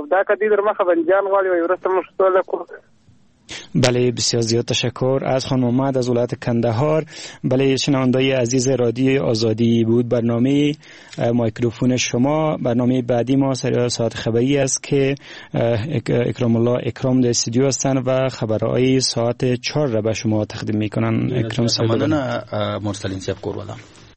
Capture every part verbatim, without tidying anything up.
دا کدی در مخه بنجان غواړي و ورسته مشتوله کو. بله بسیار زیاد تشکر از خانم محمد از ولایت کندهار. بله شنوندای عزیز رادیو آزادی بود برنامه مایکروفون شما. برنامه بعدی ما سریال ساعت خبری است که اکرام الله اکرام در استودیو هستند و خبرهای ساعت چهار را به شما تقدیم میکنن. اکرام سمانه مرسلین سیب کوروالا.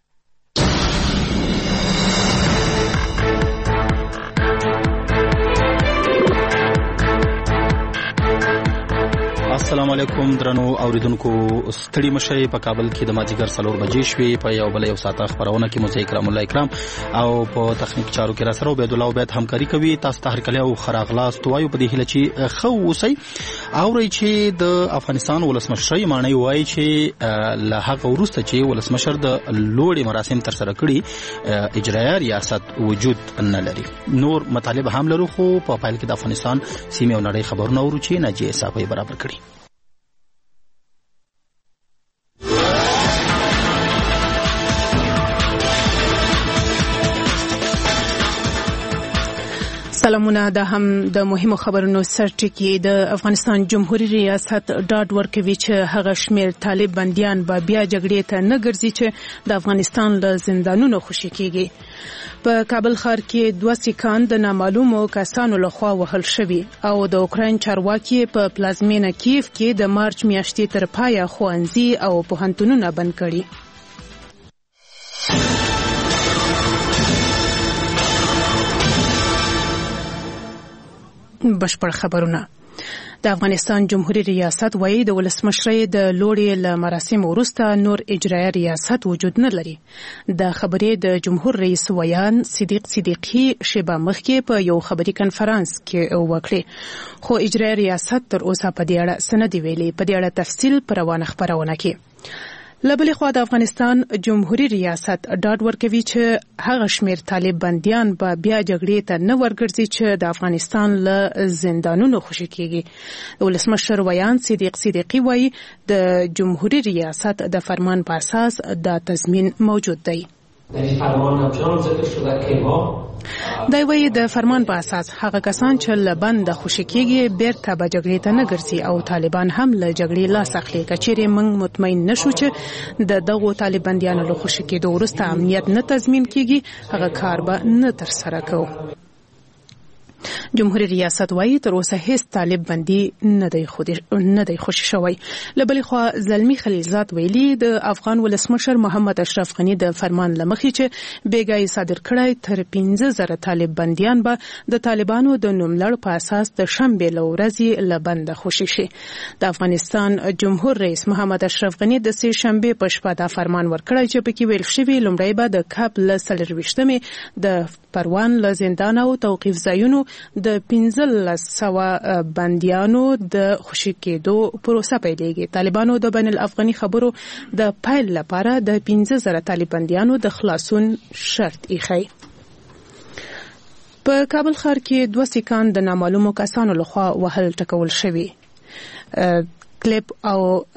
السلام علیکم درنو اوریدونکو، ستړي مشي په کابل کې د ماجیګر څلور بجې شوې. په یو بل یو ساعت خبرونه کې مو اکرام الله اکرام او په تخنیک چارو کې را سره عبید الله عبید همکاري کوي. تاسو ته هر کله او خراغلاست وایو په دې هیله چې خو اوسئ. اوري چې د افغانستان ولسمشر مانی وایي چې له هغه وروسته چې ولسمشر د لوړې مراسم تر سره کړي اجرایي ریاست وجود نه لري. نور مطالب هم لرو، خو په فایل کې د افغانستان سیمه او نړۍ خبرونه ورو چې ناجی صاحب برابر کړي. سلامونه. دا هم د مهمو خبرونو سرټکی. د افغانستان جمهوریت ریاست ډاډ ورکوي چې هغه شمیر طالب بنديان به بیا جګړې ته نه ګرځي چې د افغانستان له زندانونو خوشي کیږي. په کابل ښار کې دوه سیکان د نامعلومو کسانو لخوا وهل شوي او د اوکراین چارواکي په پلازمینه کیف کې د مارچ میاشتې تر پایه ښوونځي او پوهنتونونه بند کړي. بشپړ خبرونه. د افغانستان جمهوریت ریاست وایي د ولسمشر د لوړې له مراسم وروسته نور اجرایي ریاست وجود نه لري. د خبرې د جمهور رئیس ویان صدیق صدیقی شیبه مخکې په یو خبري کنفرانس کې وکړي، خو اجرایي ریاست تر اوسه په دې اړه څه نه دی ویلي. په دې اړه تفصیل په روانه خبرونه کې. لبلې خوا د افغانستان جمهوریت ریاست ډاډ ورکوي چې هغه شمیر طالب بنديان به بیا جګړې ته نه ورګرځي چې د افغانستان له زندانونو خوشي کیږي. ولسمشر ویان صدیق صدیقی وایي د جمهوریت ریاست د فرمان په اساس د تضمین موجود دی. دا وایي د فرمان په اساس هغه کسان چې له بند خوشي کیږي بیرته به جګړې ته نه ګرځي او طالبان هم له جګړې لاس اخلي. کچېرې موږ مطمئن نشو چې د دغو طالب بندیانو له خوشي کېدو وروسته امنیت نه تضمین کیږي، هغه کار به نه ترسره کوو. جمهوریت ریاست وایي تر اوسه هیڅ طالب بندي نه دی خو نه دی خوشي شوی. لبلې خوا زلمی خلیلزاد ویلي د افغان ولسمشر محمد اشرف غنی د فرمان لمخې چې بیګای صادر کړای تر پنځه زره طالب بنديان به د طالبانو د نوملړ په اساس د شنبې له ورځې له بند خوشي شي. د افغانستان جمهور رئیس محمد اشرف غنی د سه شنبې په شپه دا فرمان ورکړی چې پکې ویل شوی لومړی به د کاب له څلرویشتمې د پروان له زندان او توقیف ځایونو د پنځلس سوه بندیانو د خوشي کېدو پروسه پیلېږي. طالبانو د بین الافغاني خبرو د پیل لپاره د پنځه زره طالب بندیانو د خلاصون شرط ایښی. په کابل ښار کې دوه سیکان د نامعلومو کسانو لخوا وهل ټکول شوي. کلیپ او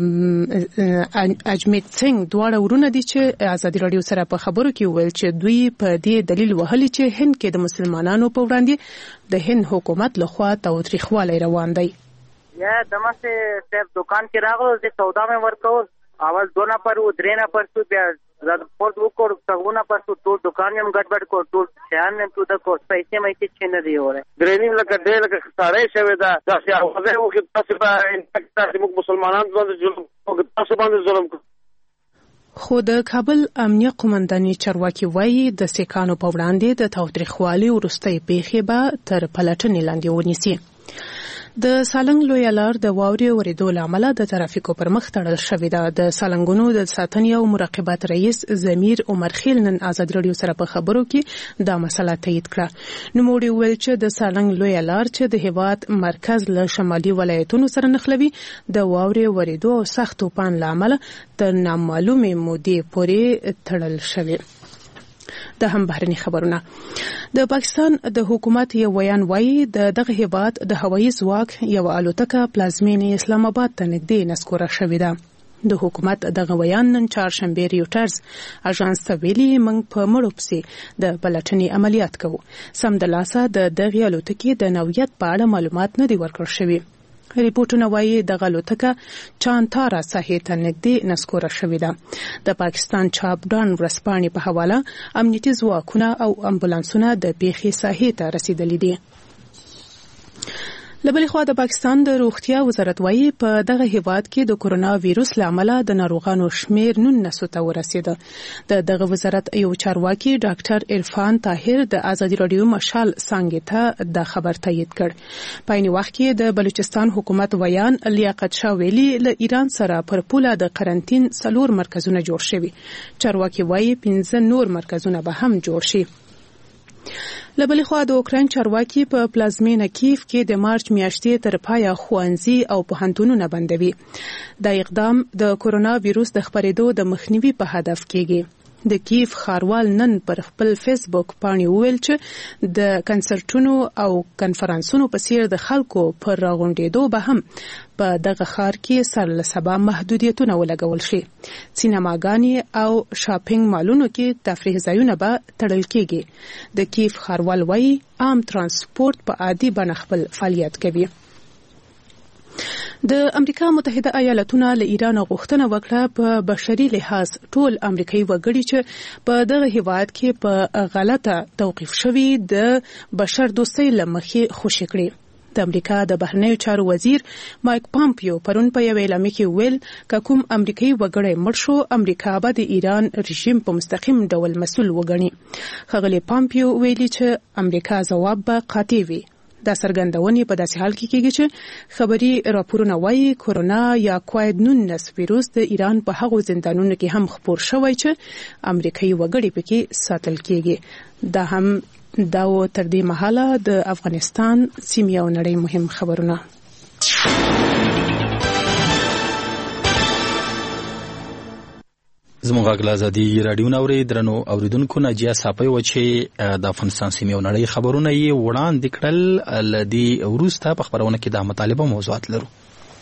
اجمیت سنگ دواړه ورونه دي چې ازادي رادیو سره په خبرو کې ویل چې دوی په دې دلیل وهلي چې هند کې د مسلمانانو په وړاندې د هند حکومت لخوا تاوتریخوالی روان دی. یا دمسه صاحب دکان کې راغلو چې سودا مې ورکول اول دو نفر و درې نفر شو بیا زاد پورت وکړ څنګه نفر شو ټول دکان یې ګډوډ کړ ټول ځان نه تو د کوټ پیسې مې چې چنه دی وره درې نیم لکه ډېر لکه خسارې شوی دا چې هغه وو کې تاسو په انټاکټ موږ مسلمانان باندې ظلم کوو تاسو باندې ظلم کوو. خو د کابل امنیه قومنداني چارواکي وایي د سیکانو په وړاندې د تاوتریخوالي وروستۍ پیښې به تر پلټنې لاندې ونیسي. د سالنګ لویه لار د واورې ورېدو له امله د ترافیکو پر مخ تړل شوې ده. د سالنګونو د ساتنې او مراقبت رئیس ضمیر عمر خیل نن ازادي رادیو سره په خبرو کې دا مسله تایید کړه. نوموړي وویل چې د سالنګ لویه لار چې د هېواد مرکز له شمالي ولایتونو سره نښلوي د واورې ورېدو او سخت طوفان له امله تر نامعلومې مودې پورې تړل شوې. د هم بهرني خبرونه. د پاکستان د حکومت یو ویان وایي د دغه هیواد د هوایي ځواک یو الوتکه پلازمینې اسلام آباد ته نږدې نسکوره شوې ده. د حکومت دغه بیان نن چهارشنبه ریوټرز اژانس ته ویلي موږ په مړو پسې د پلټنې عملیات کوو. سمدلاسه د دغې الوتکې د نوعیت په اړه معلومات نه دي ورکړل شوي. ریپورټونه وایي دغه الوتکه چانتارا ساحې ته نږدې نسکوره شوې ده. د پاکستان چاپډان ورځپاڼې په حواله امنیتي ځواکونه او امبولانسونه د پیښې ساحې ته رسیدلي دي. لبلې خوا د پاکستان د روغتیا وزارت وایي په دغه هیواد کې د کورونا وایروس لامل د ناروغانو شمیر نولسو ته ورسید. د دغه وزارت یو چارواکي ډاکټر عرفان طاهر د ازادي رادیو مشال څنګه ته د خبر تایید کړ. په عین وخت کې د بلوچستان حکومت ویان لیاقت شاه ویلي له ایران سره پر پوله د قرنټین څلور مرکزونه جوړ شوي. چارواکي وایي پنځه نور مرکزونه به هم جوړ شي. لبلې خوا د اوکراین چارواکي په پلازمینه کیف کې د مارچ میاشتې تر پایه ښوونځي او پوهنتونونه بندوي. دا اقدام د کورونا وایروس د خپرېدو د مخنیوي په هدف کېږي. د کیف ښاروال نن پر خپل فیسبوک باندې وویل چې د کنسرټونو او کنفرانسونو په څیر د خلکو پر راغونډېدو به هم په دغه ښار کې سر له سبا محدودیتونه ولګول شي. سینماګانې او شاپینګ مالونو کې تفریح ځایونه به تړل کېږي. د کیف ښاروال وایي عام ترانسپورت په عادي بڼه خپل فعالیت کوي. د امریکا متحده ایالاتونه له ایران غوښتنه وکړه په بشري لحاظ ټول امریکایي وګړي چې په دغه هیواد کې په غلطه توقیف شوي د بشر دوستۍ له مخې خوشي کړي. د امریکا د بهرنیو چارو وزیر مایک پامپیو پرون په یو اعلامیه کې ویل که کوم امریکایي وګړی مړ شو امریکا به د ایران رژیم په مستقیم ډول مسؤل وګڼي. ښاغلی پامپیو ویلي چې امریکا ځواب به قاطع وي. دا څرګندونې په داسې حال کې کېږي چې خبري راپورونه وایي کورونا یا کووید نولس ویروس د ایران په هغو زندانونو کې هم خپور شوی چې امریکایي وګړي پکې ساتل کېږي. دا هم دا و تر دې مهاله د افغانستان سیمې او نړۍ مهم خبرونه. زموږ غږ له ازادي راډیو نه اورئ. درنو اوریدونکو ناجیه صافی و چې د افغانستان سیمې او نړۍ خبرونه یې وړاندې کړل. له دې وروسته په خپرونه کې د مطالبه موضوعات لرو.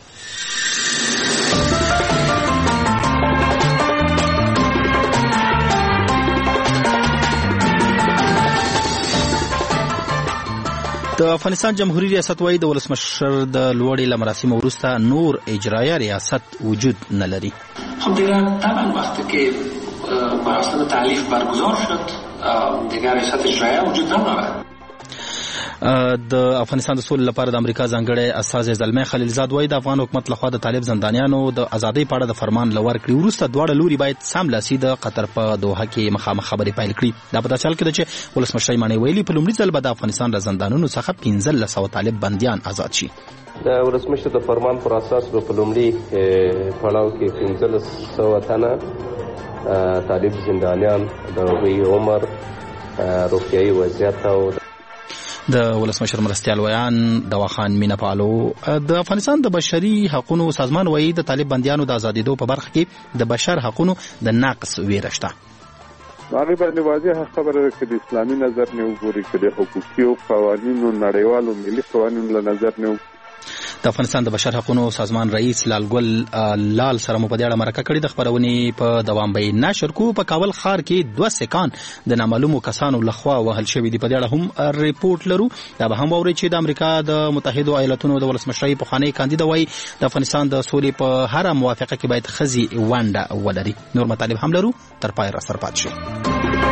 د افغانستان جمهوریت ریاست وايي د ولسمشر د لوړې له مراسمو وروسته نور اجرایه ریاست وجود نه لري. خب دیگر طبعا وقتی که مراسم تعلیف برگزار شد دیگر ریاست اجرایه وجود ندارد. د افغانستان د سولې لپاره د امریکا ځانګړی استازی زلمی خلیلزاد وايي د افغان حکومت لخوا د طالب زندانیانو د ازادۍ په اړه د فرمان لور کړي وروسته دواړه لوري باید سملاسي د قطر په دوحه کې مخامخ خبرې پیل کړي. دا په داسې حال کې ده چې ولسمشر ایماني ویلي په لومړي ځل به د افغانستان له زندانونو څخه پنځلس سوه طالب بندیان آزاد شي. د ولسمشر د فرمان پر اساس به په لومړي پړاو کې پنځلس سوه تنه طالب زندانیان د هغوی عمر روغتیایي وضعیت او د ولسمشر مرستیال ویان دواخان مینا پالو د افغانستان د بشري حقوقو سازمان وایي د طالب بندیانو د آزادېدو په برخه کې د بشر حقوقو د نقص ویره شته. هغه باندې واضح خبره ده چې د اسلامي نظر نه وګوري چې د حقوقي او قوانینو نړیوالو ملي قوانینو له نظر نه. د افغانستان د بشر حقوقو سازمان رئیس لالګل لال سره مو په دې اړه مرکه کړې. د خبرونې په دوام به نشر کو. په کابل ښار کې دوه سکان د نامعلومو کسانو لخوا وهل شوي دي. په دې اړه هم ریپورت لرو. دا به هم واورئ چې د امریکا د متحدو ایالاتونو د ولسمشر پخوانی کاندید وایي د افغانستان د سولې په هر موافقه کې باید ښځې ونډه ولري. نور مطالب هم لرو. تر پای را سره پاتې شئ.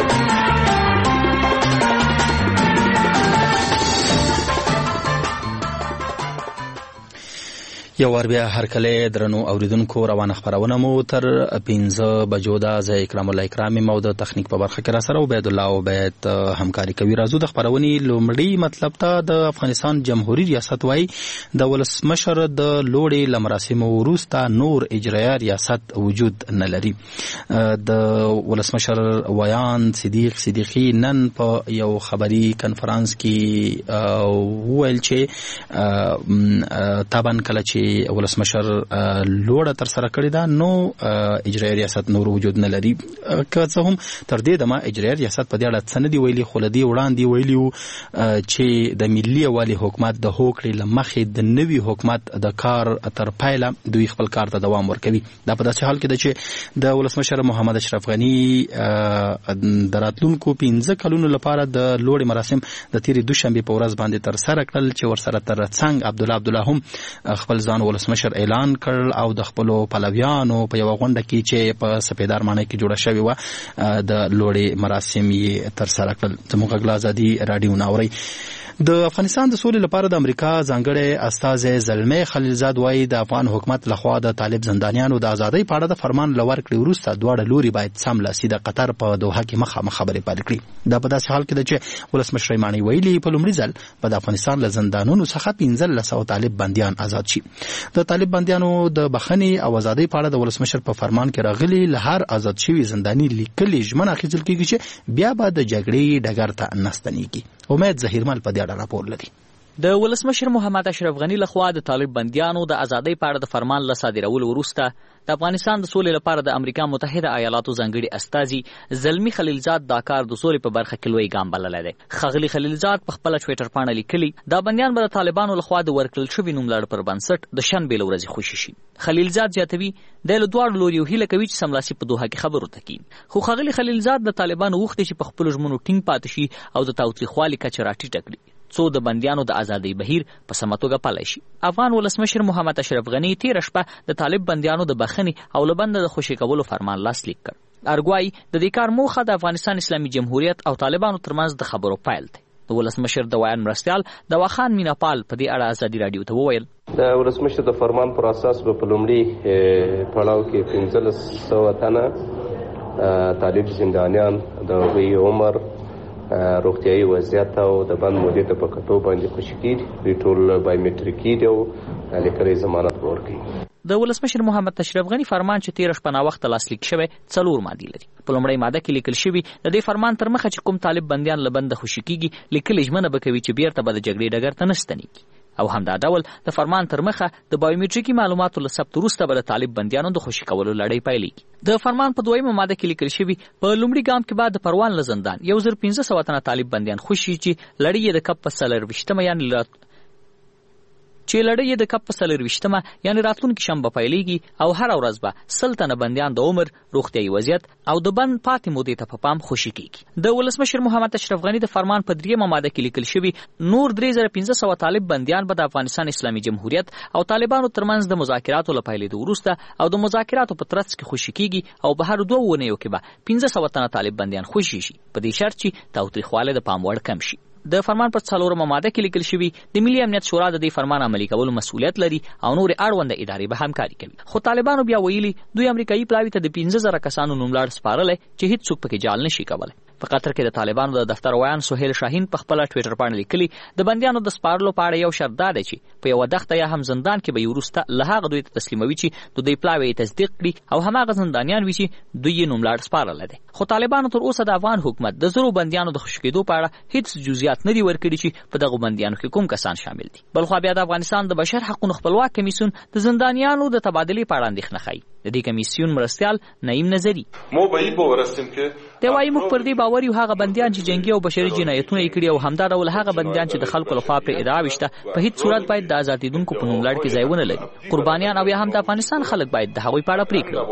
یو ور بیا هر کله درنو اوریدونکو روانه خبرونه مو تر پنځه بجو ده. زه اکرام الله اکرامي مو د تخنیک په برخه کې را سره عبید الله عبید همکاري کوي. راځو د خبرونې لومړی مطلب ته. د افغانستان جمهوریت ریاست وايي د ولسمشر د لوړې له مراسمو وروسته نور اجرایه ریاست وجود نه لري. د ولسمشر ویان صدیق صدیقی نن په یو خبري کنفرانس کې وویل چې طبعا کله چې چې ولسمشر لوړه تر سره کړې ده نو اجرایي ریاست نور وجود نه لري. که څه هم تر دې دمه اجرایي ریاست په دې اړه څه نه دي ویلي، خو له دې وړاندې ویلي وو چې د ملي یووالي حکومت د هوکړې له مخې د نوي حکومت د کار تر پایله دوی خپل کار ته دوام ورکوي. دا په داسې حال کې ده چې د ولسمشر محمد اشرف غني د راتلونکو پنځه کلونو لپاره د لوړې مراسم د تیرې دوشنبې په ورځ باندې تر سره کړل چې ورسره تر څنګ عبدالله عبدالله هم خپل ځان ولسمشر اعلان کړ او د خپلو پلویانو په یوه غونډه کې چې په سپیدار ماڼۍ کې جوړه شوې وه د لوړې مراسم یې تر سره کړل. زموږ غږ له ازادي راډیو ناورئ. د افغانستان د سولې لپاره د امریکا ځانګړی استازی زلمی خلیلزاد وایي د افغان حکومت لخوا د طالب زندانیانو د ازادۍ په اړه د فرمان له ورکړې وروسته دواړه لوري باید سملاسي د قطر په دوحه کې مخامخ خبرې پیل کړي. دا په داسې حال کې ده چې ولسمشر ماڼۍ ویلي په لومړي ځل به د افغانستان له زندانونو څخه پنځلس سوه طالب بندیان آزاد شي. د طالب بندیانو د بخښنې او ازادۍ په اړه د ولسمشر په فرمان کې راغلي له هر آزاد شوي زنداني لیکلي ژمنه اخیستل کېږي چې بیا به د جګړې ډګر ته نه ستنېږي. امید ظهیرمل په دې اړه راپور لري. د ولسمشر محمد اشرف غني لخوا د طالب بندیانو د ازادۍ په اړه د فرمان له صادرولو وروسته د افغانستان د سولې لپاره د امریکا متحده ایالاتو ځانګړي استازي زلمی خلیلزاد دا کار د سولې په برخه کې لوی ګام بللی دی. ښاغلي خلیلزاد په خپله ټویټر پاڼه لیکلي دا بندیان به د طالبانو لخوا د ورکړل شوي نوملړ پر بنسټ د شنبې له ورځې خوشي شي. خلیلزاد زیاتوي دی له دواړو لوریو هیله کوي چې سملاسي په دوحه کې خبرو ته کړي. خو ښاغلي خلیلزاد د طالبانو غوښتي چې په خپلو ژمنو ټینګ پاتې شي او د تاوتریخوالي کچه راټیټه کړي څو د بندیانو د ازادۍ بهیر په سمه توګه پلی شي. افغان ولسمشر محمد اشرف غني تېره شپه د طالب بندیانو د بخښنې او له بنده د خوشي کولو فرمان لاسلیک کړ. ارګوایي د دې کار موخه د افغانستان اسلامي جمهوریت او طالبانو ترمنځ د خبرو پیل دی. د ولسمشر د ویان مرستیال دواخان میناپال په دې اړه ازادي راډیو ته وویل د ولسمشر د فرمان پر اساس به په لومړي پړاو کې پنځلس سوه تنه طالب زندانیان د هغوی عمر، روغتیایي وضعیت او د بند مودې ته په کتو باندې خوشي کېږي. دوی ټول بایومټریکي دي او لیکلې ضمانت به ورکوي. د ولسمشر محمد اشرف غني فرمان چې تېره شپه ناوخته لاسلیک شوی څلور مادې لري. په لومړۍ ماده کې لیکل شوي د دې فرمان تر مخه چې کوم طالب بندیان له بنده خوشي کېږي لیکلې ژمنه به کوي چې بیرته به د جګړې ډګر ته نه ستنېږي او همدا ډول د فرمان تر مخه د بایومټریکي معلوماتو له ثبت وروسته به د طالب بندیانو د خوشي کولو لړۍ پیلېږي. د فرمان په دویمه ماده کې لیکل شوي په لومړي ګام کې به د پروان له زندان یو زر پنځه سوه تنه طالب بندیان خوشي چې لړۍ یې د کب په څلرویشتمه یعنې چې لړۍ یې د کب په څلرویشتمه یعنې راتلونکي شنبه پیلېږي او هره ورځ به سل تنه بندیان د عمر، روغتیایي وضعیت او د بند پاتې مودې ته په پام خوشي کېږي. د ولسمشر محمد اشرف غني د فرمان په دریمه ماده کې لیکل شوي نور درې زره پنځه سوه طالب بندیان به د افغانستان اسلامي جمهوریت او طالبانو ترمنځ د مذاکراتو له پیلېدو وروسته او د مذاکراتو په ترڅ کې خوشي کېږي او به هر دوه اونیو کې به پنځه سوه تنه طالب بندیان خوشي شي په دې شرط چې تاوتریخوالی د پام وړ کم شي. د فرمان پر څلورمه ماده کې لیکل شوي د ملي امنیت شورا د دې فرمان عملي کولو مسؤلیت لري او نورې اړونده ادارې به همکاري کوي. خو طالبانو بیا ویلي دوی امریکایي پلاوي ته د پنځه زره کسانو نوملړ سپارلی چې هیڅوک پکې جال نشي کولی. په قطر کې د طالبانو د دفتر ویان سهیل شاهین په خپله ټویټر باندې لیکلي د بندیانو د سپارلو په اړه یو شرط دا دی چې په یوه دښته یا هم زندان کې به یې وروسته له هغه دوی ته تسلیموي چې د دوی پلاوی یې تصدیق کړي او هماغه زندانیان وي چې دوی یې نوملړ سپارلی دی. خو طالبانو تر اوسه د افغان حکومت د زرو بندیانو د خوشي کېدو په اړه هیڅ جزئیات نه دي ورکړي چې په دغو بندیانو کې کوم کسان شامل دي. بلخوا بیا د افغانستان د بشر حقونو خپلواک کمیسیون د زندانیانو د تبادلې په اړه اندېښنه ښیي. د دې کمیسیون مرستیال نعیم نظري ما به این باور هستیم که دی وایي موږ پر دې باور یو هغه بندیان چې جنګي او بشري جنایتونه یې کړي او همدا ډول هغه بندیان چې د خلکو لخوا پرې ادعا وشته په هیڅ صورت باید د ازادېدونکو په نوملړ کې ځای ونه لري. قربانیان او یا هم د افغانستان خلک باید د هغوی په اړه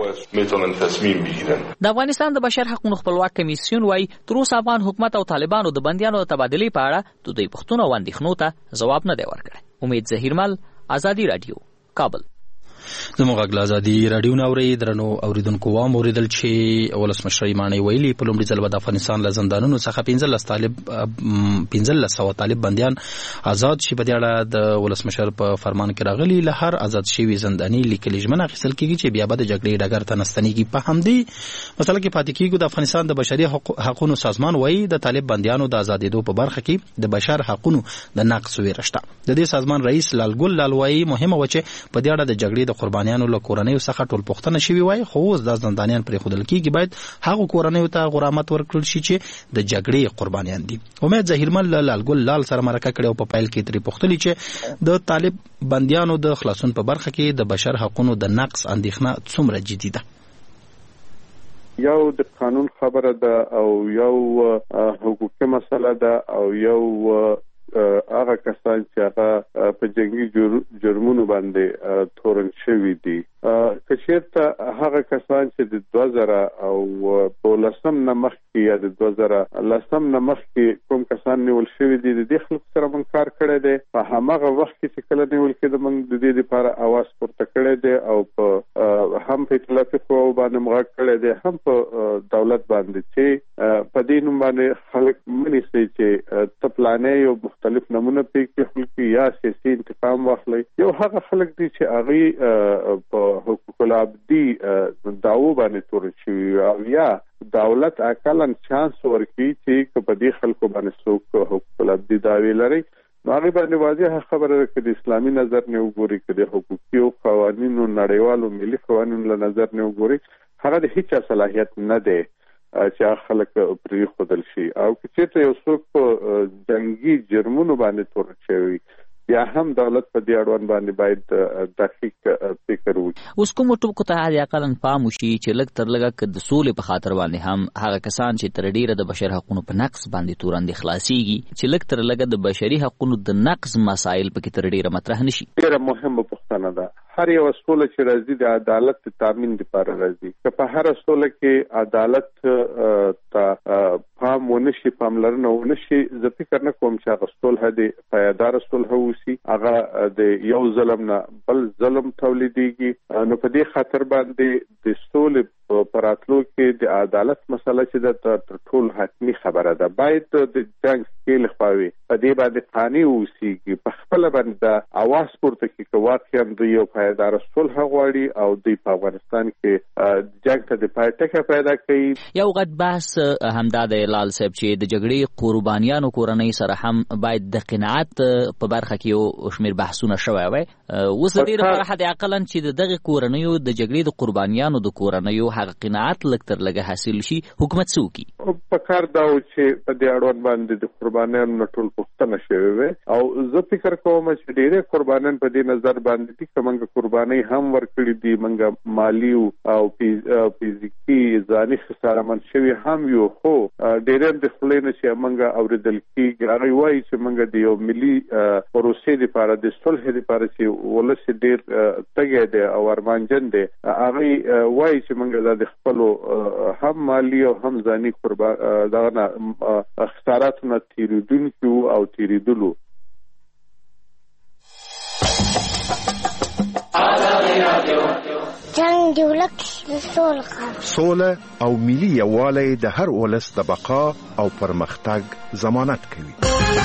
پرېکړه. د افغانستان د بشر حقونو خپلواک کمیسیون وایي تر اوسه افغان حکومت او طالبانو د بندیانو د تبادلې په اړه د دوی پوښتنو او اندېښنو ته ځواب نه دی ورکړی. امید ظهیرمل، ازادي راډیو، کابل. زموږ غږ له ازادي راډیو نه اورئ. درنو اوریدونکو وام اوریدل چې ولسمشر ماڼۍ ویلي په لومړي ځل به د افغانستان له زندانونو څخه پنځلس طالب پنځلس سوه طالب بندیان آزاد شي. په دې اړه د ولسمشر په فرمان کې راغلي له هر آزاد شوي زنداني لیکلي ژمنه اخیستل کېږي چې بیا به د جګړې ډګر ته نه ستنېږي. په همدې مسله کې پاتې کېږو. د افغانستان د بشري حقونو سازمان وایي د طالب بندیانو د آزادېدو په برخه کې د بشر حقونو د نقض ویره شته. د دې سازمان رئیس لالګل لال وایي مهمه وه چې په دې اړه د جګړې د د قربانیانو له کورنیو څخه ټول پوښتنه شوې وای، خو اوس دا زندانیان پرېښودل کېږي. باید هغو کورنیو ته غرامت ورکړل شي چې د جګړې قربانیان دي. امید ظهیرمل له لالګل لال سره مرکه کړې او په پیل کې ترې پوښتلي چې د طالب بندیانو د خلاصون په برخه کې د بشر حقونو د نقض اندېښنه څومره جدي ده. یو د قانون خبره ده او یو حقوقي مسله ده او یو هغه کسان چې هغه په جنگي جرمونو باندې تورن شوي دي. که چېرته هغه کسان چې د دوه زره او په لسم نه مخکې یا د دوه زره لسم نه مخکې کوم کسان نیول شوي دي، د دې خلکو سره موږ کار کړی دی. په هماغه وخت کې چې کله نیول کېده موږ د دې لپاره اواز پورته کړی دی او په هم په اطلافي قواو باندې موږ غږ کړی دی، هم په دولت باندې چې په دې نوم باندې خلک منیسي چې ته پلانې یو مختلف نمونه پې خلک یا سیاسي انتقام واخلي. یو هغه خلک دي چې هغوی په حقوق العبدي دعوو باندې تور شوي او یا دولت اقلا چانس ورکړي چې په دې خلکو باندې څوک حقوق العبدي دعوې لري. نو هغې باندې واضحه خبره ده که د اسلامي نظر نه وګوري، که د حقوقي قوانینو نړیوالو ملي قوانینو له نظر نه وګوري، هغه د هیچا صلاحیت نه دی چې هغه خلک پرېښودل شي. او که چېرته یو څوک په جنګي جرمونو باندې تور شوي، بیا هم دولت په دې اړوند باندې باید دقیق فکر وکړي. اوس کومو ټکو ته د اقلا پام وشي چې لږ تر لږه که د سولې په خاطر باندې هم هغه کسان چې تر ډیره د بشر حقونو په نقض باندې توراندې خلاصېږي، چې لږ تر لږه د بشري حقونو د نقض مسایل پکې تر ډیره مطرح نشي. ډیره مهمه پوښتنه ده. هر یو سوله چې راځي د عدالت د تامین لپاره راځي. که په هر سوله کې عدالت ته پام ونشي، پاملرنه ونشي، زه فکر نه کوم چې هغه صلح د پایدار صلح وشي. هغه د یو ظلم نه بل ظلم تولیدېږي. نو په دې خاطر باندې د سولې په راتلو کې د عدالت مسله چې ده تر ټولو حتمي خبره ده. باید د جنګ سکیل خواوي په دې باندې قانع اوسېږي، په خپله باندې د اواز پورته کړي که واقعا دوی یو پایداره صلح غواړي او دوی په افغانستان کې جنګ ته د پای ټکی پیدا کوي. یو غټ بحث همدا دی لال صاحب چې د جګړې قربانیانو کورنۍ سره هم باید د قناعت په برخه کې یو شمېر بحثونه شوی وای. اوس د دې لپاره حد اقلا چې د دغې کورنیو د جګړې د قربانیانو د کورنیو هغه قناعت لږ تر لږه حاصل شي، حکومت څه وکړي؟ په کار دا و چې په دې اړوند باندې د قربانیانو نه ټول پوښتنه شوې وې او زه فکر کوم چې ډېرې قربانیان په دې نظر باندې دي که موږ قربانۍ هم ورکړي دي، موږ مالي او فزیکي ځاني خساره من شوي هم یو، خو ډېران د خولې نه چې موږ اورېدل کېږي هغوی وایي چې موږ د یو ملي پروسې دپاره د صلح دپاره چې ولس ډېر تږی دی او ارمانجن دی، هغوی وایي چې موږ دا د خپلو هم مالي او هم ځاني دغه نه خساراتو نه تېرېدونکي وو او تېرېدلو. جنګ د ولس د سولې سوله او ملي یووالی د هر ولس د بقا او پرمختګ ضمانت کوي.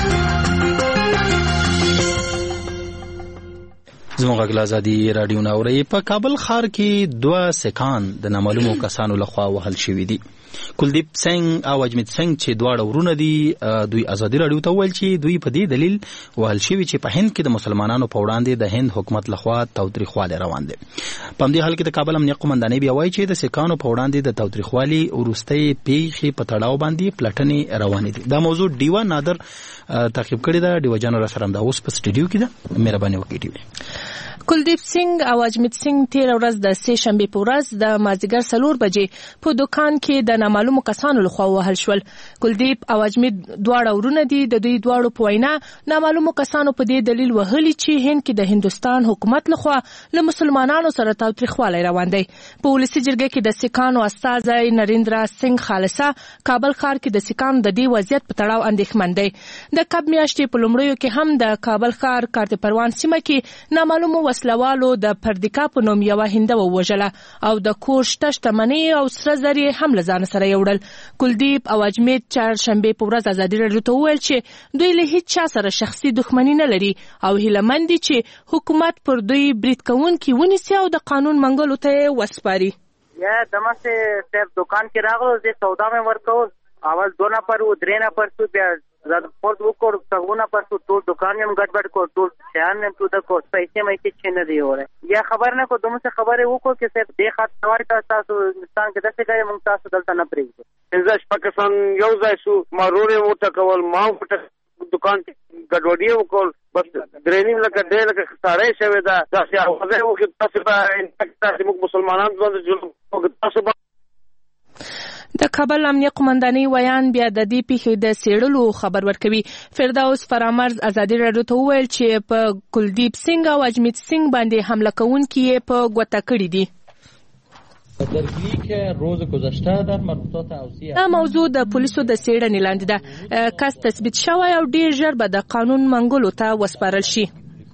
زموږ غږ آزادي راډیو نه اورئ. په کابل ښار کې دوه سکان د نامعلومو کسانو لخوا وهل شوي دي. کلدیپ سنگ او اجمیت سنگ چې دواړه ورونه دي، دوی آزادي راډیو ته وویل چې دوی په دې دلیل وهل شوي چې په هند کې د مسلمانانو په وړاندې د هند حکومت لخوا تاوتریخوالی روان دی. په همدې حال کې د کابل امنیه قومندانۍ بیا وایي چې د سکانو په وړاندې د تاوتریخوالي وروستۍ پیښې په تړاو باندې پلټنې روانې دي. دا موضوع ډیوه نادر تعقیب کړې ده. ډیوه جان را سره همدا اوس په سټډیو کې ده. مهرباني وکړئ ډیوه. کلدیپ سنگ او اجمیت سنگ تیر ورځ د سه شنبه په ورځ د مازیګر څلور بجې په دکان کې د نامعلومو کسانو لخوا وهل شول. کلدیپ او اجمیت دواړه ورونه دي. د دوی دواړو په وینا نامعلومو کسانو په دې دلیل وهلي چې هند کې د هندوستان حکومت لخوا له مسلمانانو سره تاوتریخوالی روان دی. په ولسي جرګه کې د سکانو استازی نریندرا سنگ خالصه کابل ښار کې د سکانو د دې وضعیت په تړاو اندېښمن دی. د کب میاشتې په لومړیو کې هم د کابل ښار کارت پروان سیمه کې نامعلومو وسلوالو د پردیکا په نوم یوه هنده ووژله او د کور شته شتمنۍ او سره زر یې هم له ځانه سره یوړل. کلدیپ او اجمیت چهارشنبې په ورځ ازادي راډیو ته وویل چې دوی له هیڅ چا سره شخصي دښمني نه لري او هیلهمند دي چې حکومت پر دوی برید کوونکي ونیسي او د قانون منګولو ته یې وسپاري. یا دمسه صرف دکان کې راغلو، زه سودا مې ورکول، اول دو نفر و درې نفر شو، بیا زه پورت وکړ څنګه پرسو ټول دکان هم ګډوډ کو ټول شیان هم تو د کو پیسې مې چې نه دی وره یا خبر نه کو دومره څه خبره وکړو چې صرف دې خاطر وای تاسو هندستان کې داسې کوي موږ تاسو دلته نه پریږدو انځ پاکستان یو ځای شو مارونه وټه کول ما وټه دکان ګډوډي وکول بس درېنیم لکه ډېر لکه ساړې شوی دا داسې اوازه وکړي تاسو به تاسو موږ مسلمانان باندې جوړ تاسو د کابل امنیه قومندانۍ ویان بیا د دې پیښې د څېړلو خبر ورکوي. فردوس فرامرز ازادي راډیو ته وویل چې په کلدیپ سنگ او اجمیت سنگ باندې حمله کوونکي یې په ګوته کړي دي. دا موضوع د پولیسو د څېړنې لاندې ده. کس تثبیت شوی او ډېر ژر به د قانون منګولو ته وسپارل شي.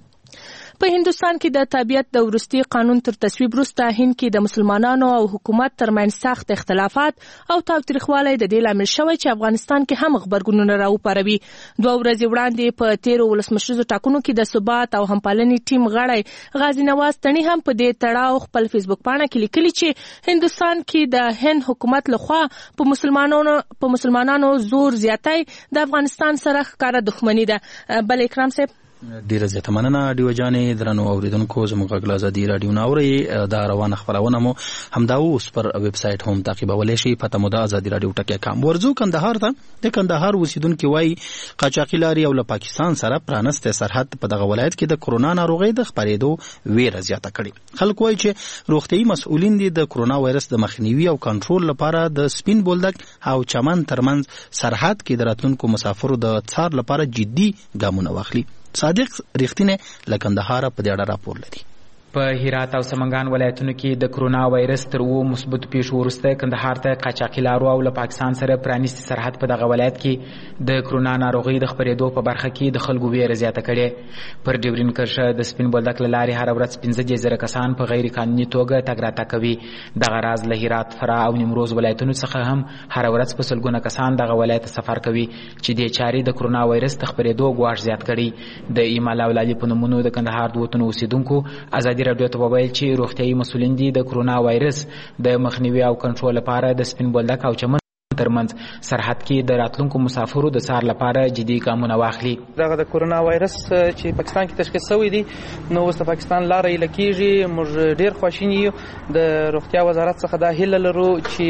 په هندوستان کې د تابعیت د وروستي قانون تر تصویب وروسته هند کې د مسلمانانو او حکومت ترمنځ سخت اختلافات او تاوتریخوالی د دې لامل شوی چې افغانستان کې هم غبرګونونه راوپاروي. دوه ورځې وړاندې په تیرو ولسمشریزو ټاکنو کې د ثبات او همپالنې ټیم غړی غازي نواز تڼي هم په دې تړاو خپل فیسبوک پاڼه کې لیکلي چې هندوستان کې د هند حکومت لخوا په مسلمانانو په مسلمانانو زور زیاتی د افغانستان سره ښکاره دښمني ده. بل اکرام صاحب ډیره زیاته مننه ډیو جانې درنو اوریدونکو زموږ غږ ازادي راډیو نه اورئ دا روانه خپرونه مو همدا اوس پر ویب سایټ هم تعقیبولی شئ پته مو ده ازادي راډیو ټکی کام. ورځو کندهار ته. د کندهار اوسیدونکي وایي قاچاقي لارې او له پاکستان سره پرانستی سرحد په دغه ولایت کې د کرونا ناروغۍ د خپرېدو ویره زیاته کړې. خلک وایي چې روغتیایي مسؤلین دي د کرونا وایرس د مخنیوي او کنټرول لپاره د سپین بولدک او چمن ترمنځ سرحد کې د راتلونکو مسافرو د څار لپاره جدي ګامونه واخلي. صادق ریښتینی له کندهاره په دې اړه راپور لري. په هرات او سمنګان ولایتونو کې د کرونا وایرس تر اوو مثبتو پیښو وروسته کندهار ته قاچاقي لارو او له پاکستان سره پرانیستي سرحد په دغه ولایت کې د کرونا ناروغۍ د خپرېدو په برخه کې د خلکو ویره زیاته کړې. پر ډیورین کرښه د سپین بولدک له لارې هره ورځ پنځه دېرش زره کسان په غیر قانوني توګه تګ راتګ کوي. دغه راز له هرات، فراه او نیمروز ولایتونو څخه هم هره ورځ په سلګونه کسان دغه ولایت ته سفر کوي چې دې چارې د کرونا وایرس د خپرېدو ګواښ زیات کړي. د ایمال او لالي په نومونو د کندهار د وطن اوسیدونکو ازادي راډیو ته وویل چې روغتیایي مسؤلین دي د کرونا وایرس د مخنیوي او کنټرول لپاره د سپین بولدک او چمن ترمنځ سرحد کې د راتلونکو مسافرو د څار لپاره جدي ګامونه واخلي. دغه د کرونا وایرس چې پاکستان کې تشخیص شوی دی نو اوس د پاکستان لاره یې لکېږي. موږ ډېر خواشین یو د روغتیا وزارت څخه دا هیله لرو چې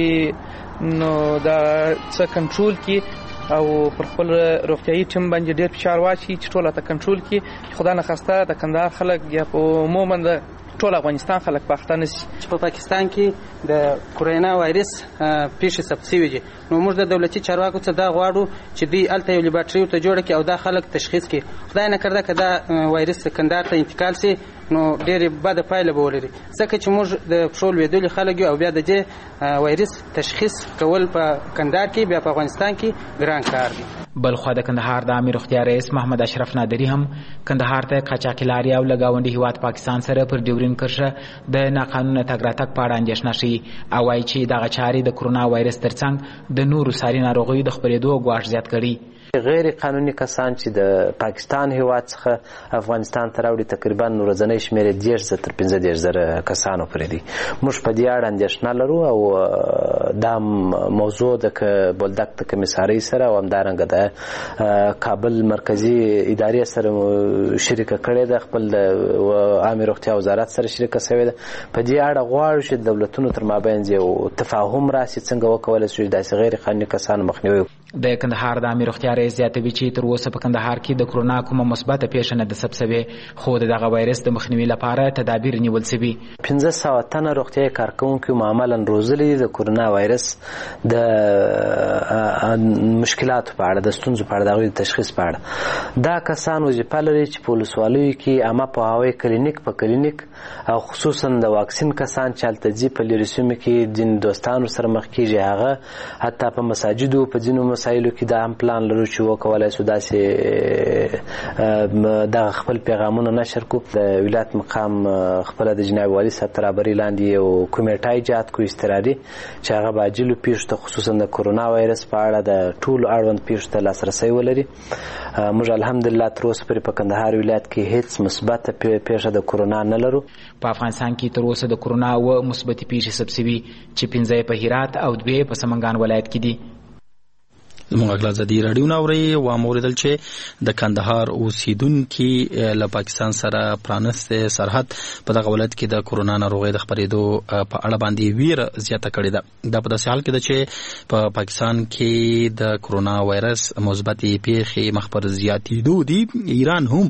نو دا څه کنټرول کړي او پر خپل روغتیایي ټیم باندې ډېر فشار واچي چې ټول ته کنټرول کړي. خدا نه خواسته د کندهار خلک یا په عموما د ټول افغانستان خلک پاخته نشي چې په پاکستان کې د کرونا وایرس پیښې ثبت شوي دي. نو موږ د دولتي چارواکو څخه دا غواړو چې دوی هلته یو لیبارټري ورته جوړه کړي او دا خلک تشخیص کړي. خدای نه کرده که دا وایرس کندهار ته انتقال شي نو ډېرې بده پایله به ولري ځکه چې موږ د پښو لوېدلي خلک یو او بیا د دې وایرس تشخیص کول په کندهار کې بیا په افغانستان کې ګران کار دی. بلخوا د کندهار د عامې روغتیا رئیس محمد اشرف نادري هم کندهار ته قاچاقي لارې او له ګاونډي هېواد پاکستان سره پر ډیورین کرښه د ناقانونه تګ راتګ په اړه اندېښنه ښیي او وایي چې دغه چارې د کرونا وایرس ترڅنګ د نورو ساري ناروغیو د خپرېدو ګواښ زیات کړي. غیر قانوني کسان چې د پاکستان هیواد څخه افغانستان ته راوړي تقریبا ورځنی شمېر یې دېرش زره تر پنځه دېرش زره کسانو پورې دی. موږ په دې اړه اندېښنه لرو او دا موضوع د بولدک د کمیسارۍ سره او همدارنګه د کابل مرکزي ادارې سره شریکه کړې ده. خپل د عامې روغتیا وزارت سره شریکه شوې ده. په دې اړه غواړو چې د دولتونو تر مابین یو تفاهم راسي څنګه وکولی شو داسې غیر قانوني کسانو مخنیوی. د کندهار د عامې روغتیا رئیس زیاتوي چې تر اوسه په کندهار کې د کرونا کومه مثبته پیښه نه ده ثبت شوې خو د دغه وایرس د مخنیوي لپاره تدابیر نیول شوي. پنځه سوه تنه روغتیایي کارکوونکي معمولا روزلي د کرونا وایرس د مشکلاتو په اړه د ستونزو په اړه د هغوی د تشخیص په اړه. دا کسان وظیفه لري چې په ولسوالیو کې عامه پوهاوی کلینیک په کلینیک او خصوصا د واکسین کسان چې هلته ځي په لرې سیمو کې دین دوستانو سره مخ کېږي. هغه حتی په مساجدو په ځینو مسایلو کې دا هم پلان لرو چې وکولی شو داسې دغه خپل پیغامونه نشر کړو. د ولایت مقام خپله د جناب والي صاحب تر رهبرۍ لاندې یو کمیټه ایجاد کړو اضطراري چې هغه به عاجلو پیښو ته خصوصا د کرونا وایرس په اړه د ټولو اړوند پیښو ته لاسرسی ولري. موږ الحمدلله تر اوسه پورې په کندهار ولایت کې هیڅ مثبته پیښه د کرونا نه لرو. په افغانستان کې تر اوسه د کرونا اوه مثبتې پیښې ثبت شوي چې پنځه یې په هرات او دوې په سمنګان ولایت کې دي. موږ غلا زدي رادیو ناوري و موردل چې د کندهار اوسیدونکو له پاکستان سره پرانست سرحد په دغه ولایت کې د کورونا ناروغي د خبرېدو په اړه باندې ویره زیاته کړې ده. دا په داسې حال کې ده چې په پاکستان کې د کورونا وایرس مثبتې پیښې مخ پر زیاتېدو دي. ایران هم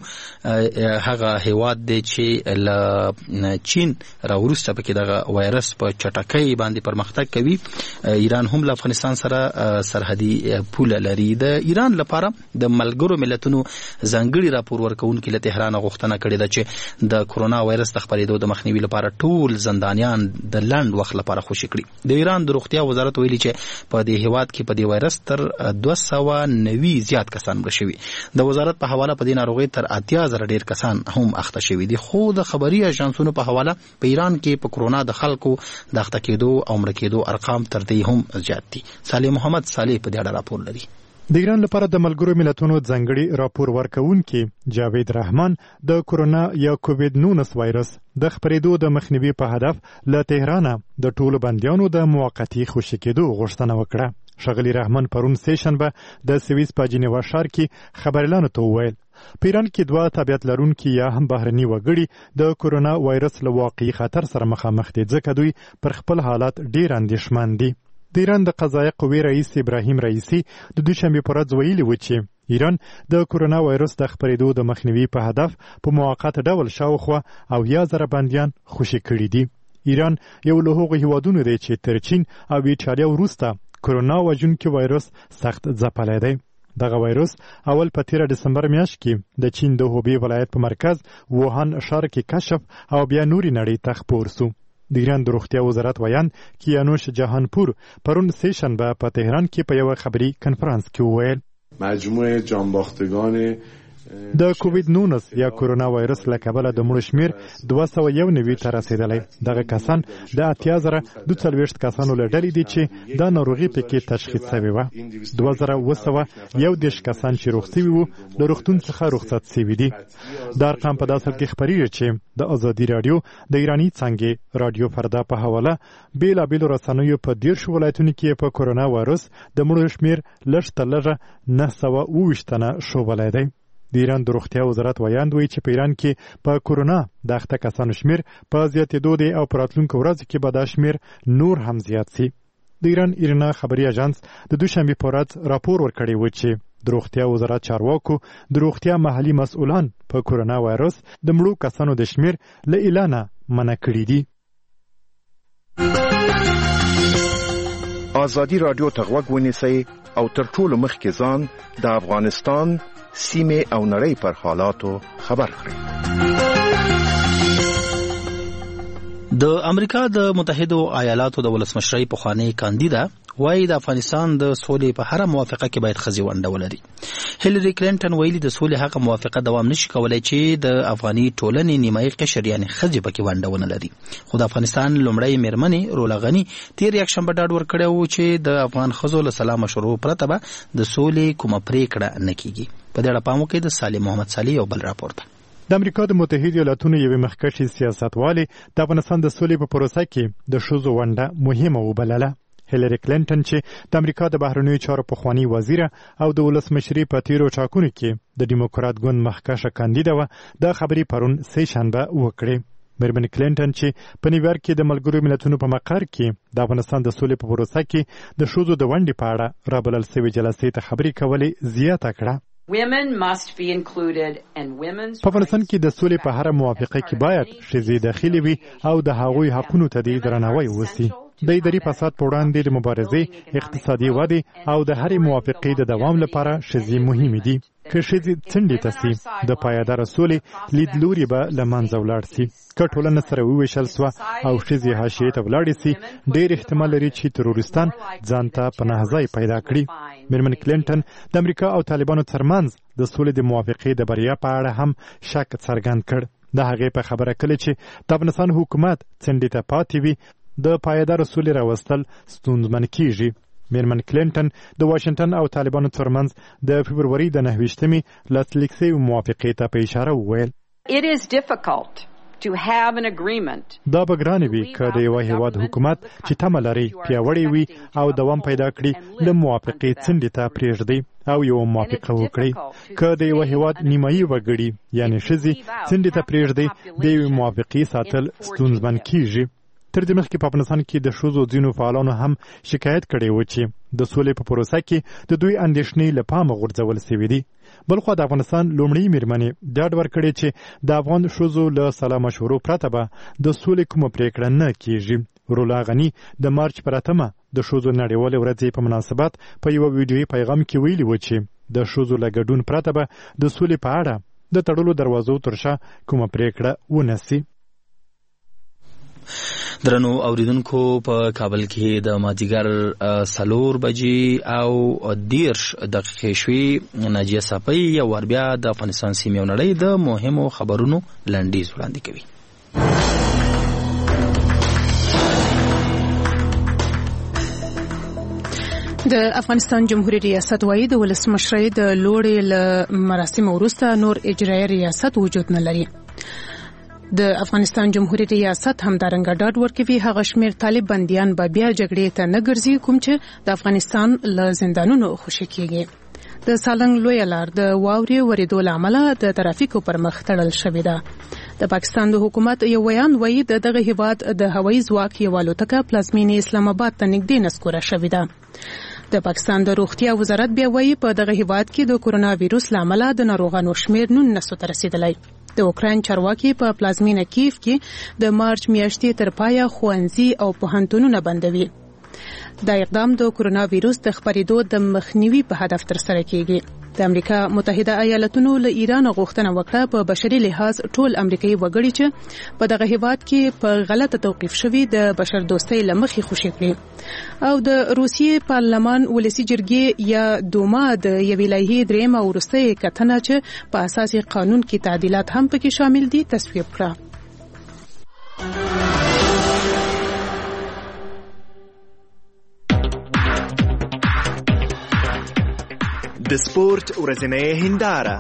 هغه هیواد دی چې له چین راوروسته پکې دغه وایرس په چټکۍ باندې پرمختګ کوي. ایران هم له افغانستان سره سرحدي پول لري. د ایران لپاره د ملګرو ملتونو ځانګړي راپور ورکوونکي له تهران غوښتنه کړې ده چې د کورونا وایرس د خپرېدو د مخنیوي لپاره ټول زندانیان د لنډ وخت لپاره خوشي کړي. د ایران د روغتیا وزارت ویلي چې په دې هیواد کې په دې وایرس تر دوه سوه نوي زیات کسان مړه شوي. د وزارت په حواله په دې ناروغۍ تر اتیا زره ډېر کسان هم اخته شوي دي. خو د خبري اژانسونو په حواله په ایران کې په کورونا د خلکو د اخته کېدو او مړه کېدو ارقام تر دې هم زیات دي. صالح محمد صالح په دې اړه راپور لري. د ایران لپاره د ملګرو ملتونو ځانګړي راپور ورکوونکي جاوید رحمان د کورونا یا کووید نولس وایرس د خپرېدو د مخنیوي په هدف له تهران د ټولو بندیانو د موقتي خوشي کېدو غوښتنه وکړه. ښاغلي رحمان پرون سه شنبه د سویس په جنیوا ښار کې خبريالانو ته وویل په ایران کې دوه طبیعت لرونکي یا هم بهرني وګړي د کورونا وایرس له واقعي خطر سره مخامخ دي ځکه دوی پر خپل حالت ډېر اندېښمن دي. د ایران د قضایه قوې رئیس ابراهیم رئیسي د دوشنبې په ورځ ویلي و چې ایران د کورونا وایرس د خپرېدو د مخنیوي په هدف په موقت ډول شاوخوا او یا زره بندیان خوشي کړي دي. ایران یو له هغو هیوادونو دی چې تر چین او ایټالیا وروسته کورونا وژونکي وایرس سخت ځپلی دی. دغه وایرس اول په تیره دسمبر میاشت کې د چین د هوبی ولایت په مرکز ووهان ښار کې کشف او بیا نوري نړۍ ته خپور سو. د ایران د روغتیا وزارت ویان کیانوش جهانپور پرون سه شنبه په تهران کې په یو خبري کنفرانس کې وویل مجموعه جانباختگان د کووید نولس یا کورونا وایرس له کبله د مړو شمیر دوه سوه یو نوي ته رسېدلی. دغه کسان د اتیا زره دوه څلوېښت کسانو له ډلې دي چې دا ناروغي پکې تشخیص سوې وه. دوه زره اوه سوه یو دېرش کسان چې روغ سوي وو له روغتون څخه رخصت سوي دي. دا ارقام په داسې حال کې خپرېږي چې د ازادي راډیو د ایراني څانګې راډیو فردا په حواله بېلابېلو رسنیو په دېرشو ولایتونو کې په کورونا وایرس د مړو شمیر لږ تر لږه نهه سوه اووه ویشت تنه ښودلی دی. د ایران د روغتیا وزارت ویاند وایي چې په ایران کې په کورونا د اخته کسانو شمیر په زیاتېدو دی او په راتلونکو ورځو کې به دا شمیر نور هم زیات سي. د ایران ایرنا خبري اژانس د دوشنبې په ورځ راپور ورکړی و چې د روغتیا وزارت چارواکو د روغتیا محلي مسؤلان په کورونا وایرس د مړو کسانو د شمیر له اعلانه منع کړي دي. ازادي راډیو ته غوږ ونیسئ او تر ټولو مخکې ځان د افغانستان سیمه او نړۍ پر حالاتو خبر کړئ. د امریکا د متحدو ایالاتو د ولسمشرۍ پخوانی کاندیدا وایي د افغانستان د سولې په هر موافقه کې باید ښځې ونډه ولري. هیلری کلینټن ویلي د سولې هغه موافقه دوام نشي کولای چې د افغاني ټولنې نیمایي قشر یعنې ښځې پکې ونډه ونه لري. خو د افغانستان لومړۍ میرمنې رولا غني تیر یکشنبه ډاډ ورکړی و چې د افغان ښځو له سلا مشورو پرته به د سولې کومه پریکړه نه کیږي. په دې اړه پام وکړئ د صالح محمد صالح یو بل راپور ته. د امریکا د متحدو ایالاتونو یوې مخکښې سیاستوالې د افغانستان د سولې په پروسه کې د ښځو ونډه مهمه وبلله. هیلری کلینټن چې د امریکا د بهرنیو چارو پخواني وزیره او د ولسمشري په تیرو ټاکنو کې د ډیموکرات ګوند مخکښه کاندیده وه دا خبرې پرون سه شنبه وکړې. میرمن کلینټن چې په نیویارک کې د ملګرو ملتونو په مقر کې د افغانستان د سولې په پروسه کې د ښځو د ونډې په اړه رابلل سوې جلسې ته خبرې کولې زیاته کړه. په افغانستان کې د سولې په هر موافقه کې باید ښځې داخلي وي او د هغوی حقونو ته د درناوی وسي. د اداري فساد په وړاندې د مبارزې، اقتصادي ودې او د هرې موافقې د دوام لپاره ښځې مهمې دي. که ښځې څنډې ته سي د پایداره سولې لیدلوري به له منځه ولاړ سي. که ټولنه سره وویشل سوه او ښځې حاشیې ته ولاړې سي ډېر احتمال لري چې تروریستان ځان ته پناه ځای پیدا کړي. میرمن کلینټن د امریکا او طالبانو ترمنځ د سولې د موافقې د بریا په اړه هم شک څرګند کړ. د هغې په خبره کله چې د افغانستان حکومت څنډې ته پاتې وي د پایدار سولې راوستل ستونزمن کیږي. میرمن کلینټن د واشنگټن او طالبانو ترمنځ د فبروري د نهه ویشتمې لاسلیک شوې موافقې ته په اشاره وویل. It is difficult دا به ګرانه وي که د یو هیواد حکومت چې تمه لري پیاوړی وي او دوام پیدا کړي له موافقې څنډې ته پرېږدي او یو موافقه وکړي. که د یو هیواد نیمایي وګړي یعنې ښځې څنډې ته پرېږدي د یوې موافقې ساتل ستونزمن کیږي. تر دې مخکې په افغانستان کې د ښځو ځینو فعالانو هم شکایت کړی و چې د سولې په پروسه کې د دوی اندېښنې له پامه غورځول سوي دي. بلخوا د افغانستان لومړۍ مېرمنې ډاډ ورکړی چې د افغان ښځو له سلا مشورو پرته به د سولې کومه پرېکړه نه کیږي. رولا غني د مارچ پر اتمه د ښځو نړیوالې ورځې په مناسبت په یوه ویډیویي پیغام کې ویلي و چې د ښځو له ګډون پرته به د سولې په اړه د تړلو دروازو تر شا کومه پرېکړه ونه سي. درنو اوریدونکو په کابل کې د مازدیګر څلور بجې او دیرش دقیقې شوې. ناجیه صافی یو وار بیا د افغانستان سیمې او نړۍ د مهمو خبرونو لنډیز وړاندې کوي. د افغانستان جمهوریت ریاست وايي د ولسمشرۍ د لوړې له مراسمو وروسته نور اجرایي ریاست وجود نه لري. د افغانستان جمهوریت ریاست همدارنګه ډاډ ورکوي هغه شمېر طالب بندیان به بیا جګړې ته نه ګرځي کوم چې د افغانستان له زندانونو خوشي کیږي. د سالنګ لویه لار د واورې ورېدو له امله د ترافیکو پر مخ تړل شوې ده. د پاکستان د حکومت یو ویان وایي د دغه هیواد د هوایي ځواک یو الوتکه پلازمینې اسلام آباد ته نږدې نسکوره شوې ده. د پاکستان د روغتیا وزارت بیا وایي په دغه هیواد کې د کورونا وایروس له امله د ناروغانو شمېر نولسو ته رسیدلی. د اوکراین چارواکي په پلازمینه کیف کې د مارچ میاشتې تر پایه ښوونځي او پوهنتونونه بندوي. دا اقدام د کورونا وایروس د خپرېدو د مخنیوي په هدف ترسره کیږي. د امریکا متحده ایالاتونو له ایران غوښتنه وکړه په بشري لحاظ ټول امریکایي وګړي چې په دغه هیواد کې په غلطه توقیف شوي د بشر دوستۍ له مخې خوشي کړي. او د روسیې پارلمان ولسي جرګې یا دوما د یوې لایحې درېیمه وروستۍ کتنه چې په اساسي قانون کې تعدیلات هم پکې شامل دي تصویب کړه. د سپورت ورځنۍ هنداره.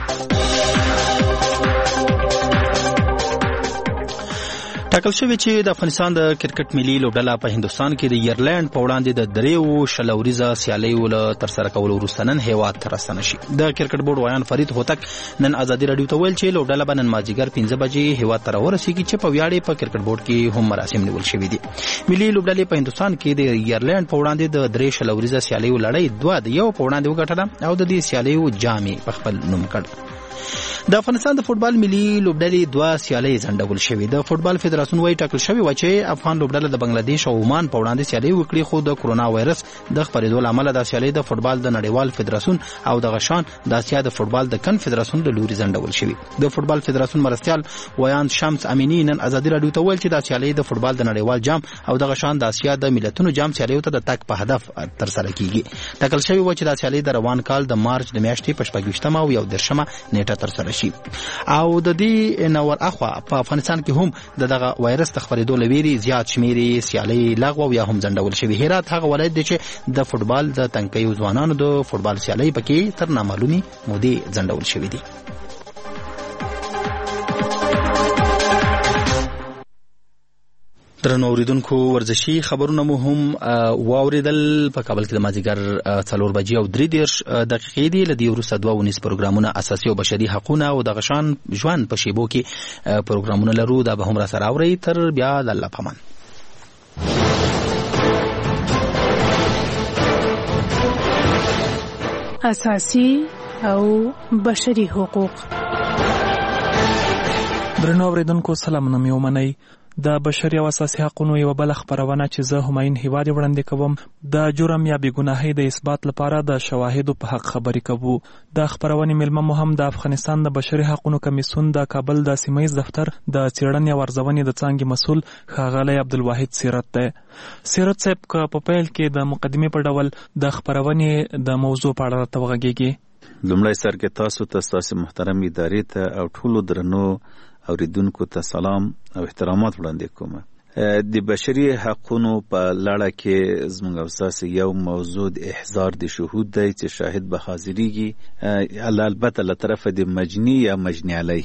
ټاکل شوی چې د افغانستان د کرکټ ملي لوبډله په هندوستان کې د ایرلند په وړاندې د دریو شلوریزه سیالیو له ترسره کولو وروسته نن هیواد ته راستنه شي. د کرکټ بورډ ویان فرید هوتک نن ازادي راډیو ته ویل چې لوبډله به نن مازدیګر پنځه بجې هیواد ته راورسېږي چې په ویاړې په کرکټ بورډ کې هم مراسم نیول شوي دي. ملي لوبډلې په هندوستان کې د ایرلند په وړاندې د درې شلوریزه سیالیو لړۍ دوه د یو په وړاندې وګټله او د دې سیالیو جامې په خپل نوم کړ. د افغانستان د فوټبال ملي لوبډلې دوه سیالۍ ځنډول شوې. د فوټبال فدراسیون وايي ټاکل شوی و چې افغان لوبډله د بنگلاديش او عمان په وړاندې سیالۍ وکړي خو د کورونا وایرس د خپرېدو له امله د سیالۍ د فوټبال د نړیوال فدراسیون او د غشان د اسیا د فوټبال د کنفدراسیون له لوري ځنډول شوې. د فوټبال فدراسیون مرستیال ویان شمس امینی نن ازادي راډیو ته ویل چې د سیالۍ د فوټبال د نړیوال جام او د غشان د اسیا د ملتونو جام سیالیو ته د تک په هدف ترسره کیږي. ټاکل شوی و چې د سیالۍ د روان کال د مارچ د میاشتې په شپږویشتمه او یو دېرشمه نیټه ترسره شي. او د دې نور اخوا په افغانستان کې هم د دغه وایرس د خپرېدو لویری زیات شمیرې سیالۍ لغوه یا هم ځنډول شوی. هرات هغه ولایت دی چې د فوټبال د تنکیو ځوانانو د فوټبال سیالۍ پکې تر نامعلومي مودې ځنډول شوی دي. درنو اوریدونکو ورزشي خبرونه مو هم واوریدل. په کابل کې د مازدیګر څلور بجې او درې دېرش دقیقې دي. له دې وروسته دوه ونیز پروګرامونه اساسي او بشري حقونه او د غشان ژوند په شیبو کې پروګرامونه لرو. دا به هم را سره اورئ. تر بیا د الله پامان. اساسي او بشري حقوق. درنو اوریدونکو سلامونه مې ومنئ. د بشري او اساسي حقوقو یو بل خبرونه چې زه هماین هیواد وړاندې کوم د جرم یا بېګناهۍ د اثبات لپاره د شواهدو په حق خبرې کوو. د خبرونې ملمه مو هم د افغانستان د بشري حقوقو کمیسیون د کابل د سیمه ییز دفتر د څېړنې او ارزونې د څانګې مسؤل ښاغلی عبدالواحد سیرت دی. سیرت صاحب که په پیل کې د مقدمې په ډول د خبرونې د موضوع په اړه راته وغږیږي. لومړی سر کې تاسو ته ستاسو محترم ادارې ته او ټولو درنو اوریدونکو ته سلام او احترامات وړاندې کوم. د بشري حقوقو په لړه کې زموږ اساسي یو موضوع د احضار د شهود دی چې شاهد به حاضرېږي، البته له طرفه د مجني یا مجني علیه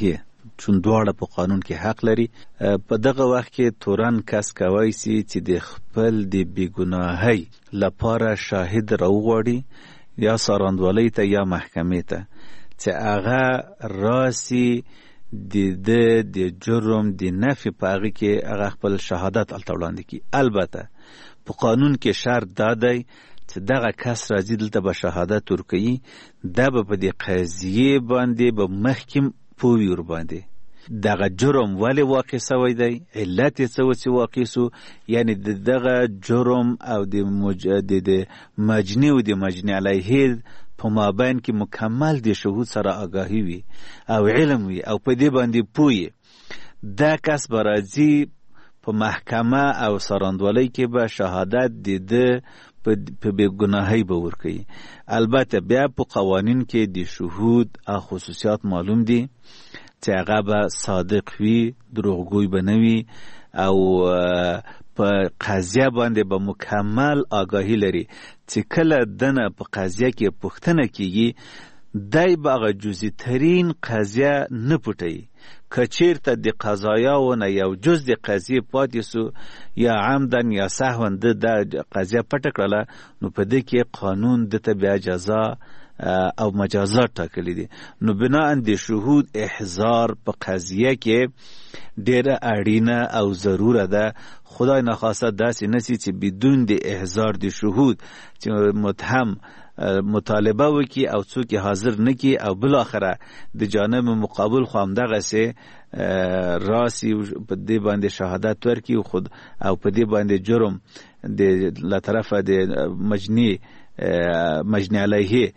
چون دواړه په قانون کې حق لري. په دغه وخت کې تورن کس کوي چې د خپل د بیګناهۍ لپاره شاهد راوغواړي یا سارندوالۍ ته یا محکمې ته چې هغه راسي د د د جرم د نفي په هغه کې هغه خپل شهادت هلته وړاندې کړي. البته په قانون کې شرط دا دی چې دغه کس راځي دلته به شهادت ورکوي، دا به په دې قضیې باندې به مخکې پوه وي ورباندې دغه جرم ولې واقع سوی دی، علت یې څه و چې واقع سو، یعنی د دغه جرم او د مج... د مجني او د مجني علیه په مابین کې مکمل د شهود سره آگاهی وي او علم وي او په دې باندې پوهی. دا کس به راځي په محکمه او سارندوالۍ کې به شهادت د ده په بیګناهۍ به ورکوي. البته بیا په قوانین کې د شهود خصوصیات معلوم دي چې هغه به صادق وي، دروغگوی به نه وي او په قضیه باندې به مکمل آگاهی لري چې کله دنه په قضیه کې پوښتنه کیږي دای به هغه جزئی ترین قضیه نه پټوي. که چیرته د قضایاونه یو جز د قضیې پاتې سو یا عمدن یا سهوا د قضیه پټه کړله نو په دې کې قانون دته بیا جزا او مجازات ټاکلي دي. نو بناء د شهود احضار په قضیه کې ډیره اړینه او ضروره ده. خدای نخواسته داسې نسی چې بدون د احضار د شهود چې متهم مطالبه وکي او څوک حاضر نکي او بالاخره د جانب مقابل خو همدغسې راسي په دې باندې شهادت ورکي او خود او په دې باندې جرم د له طرفه د مجني مجني علیه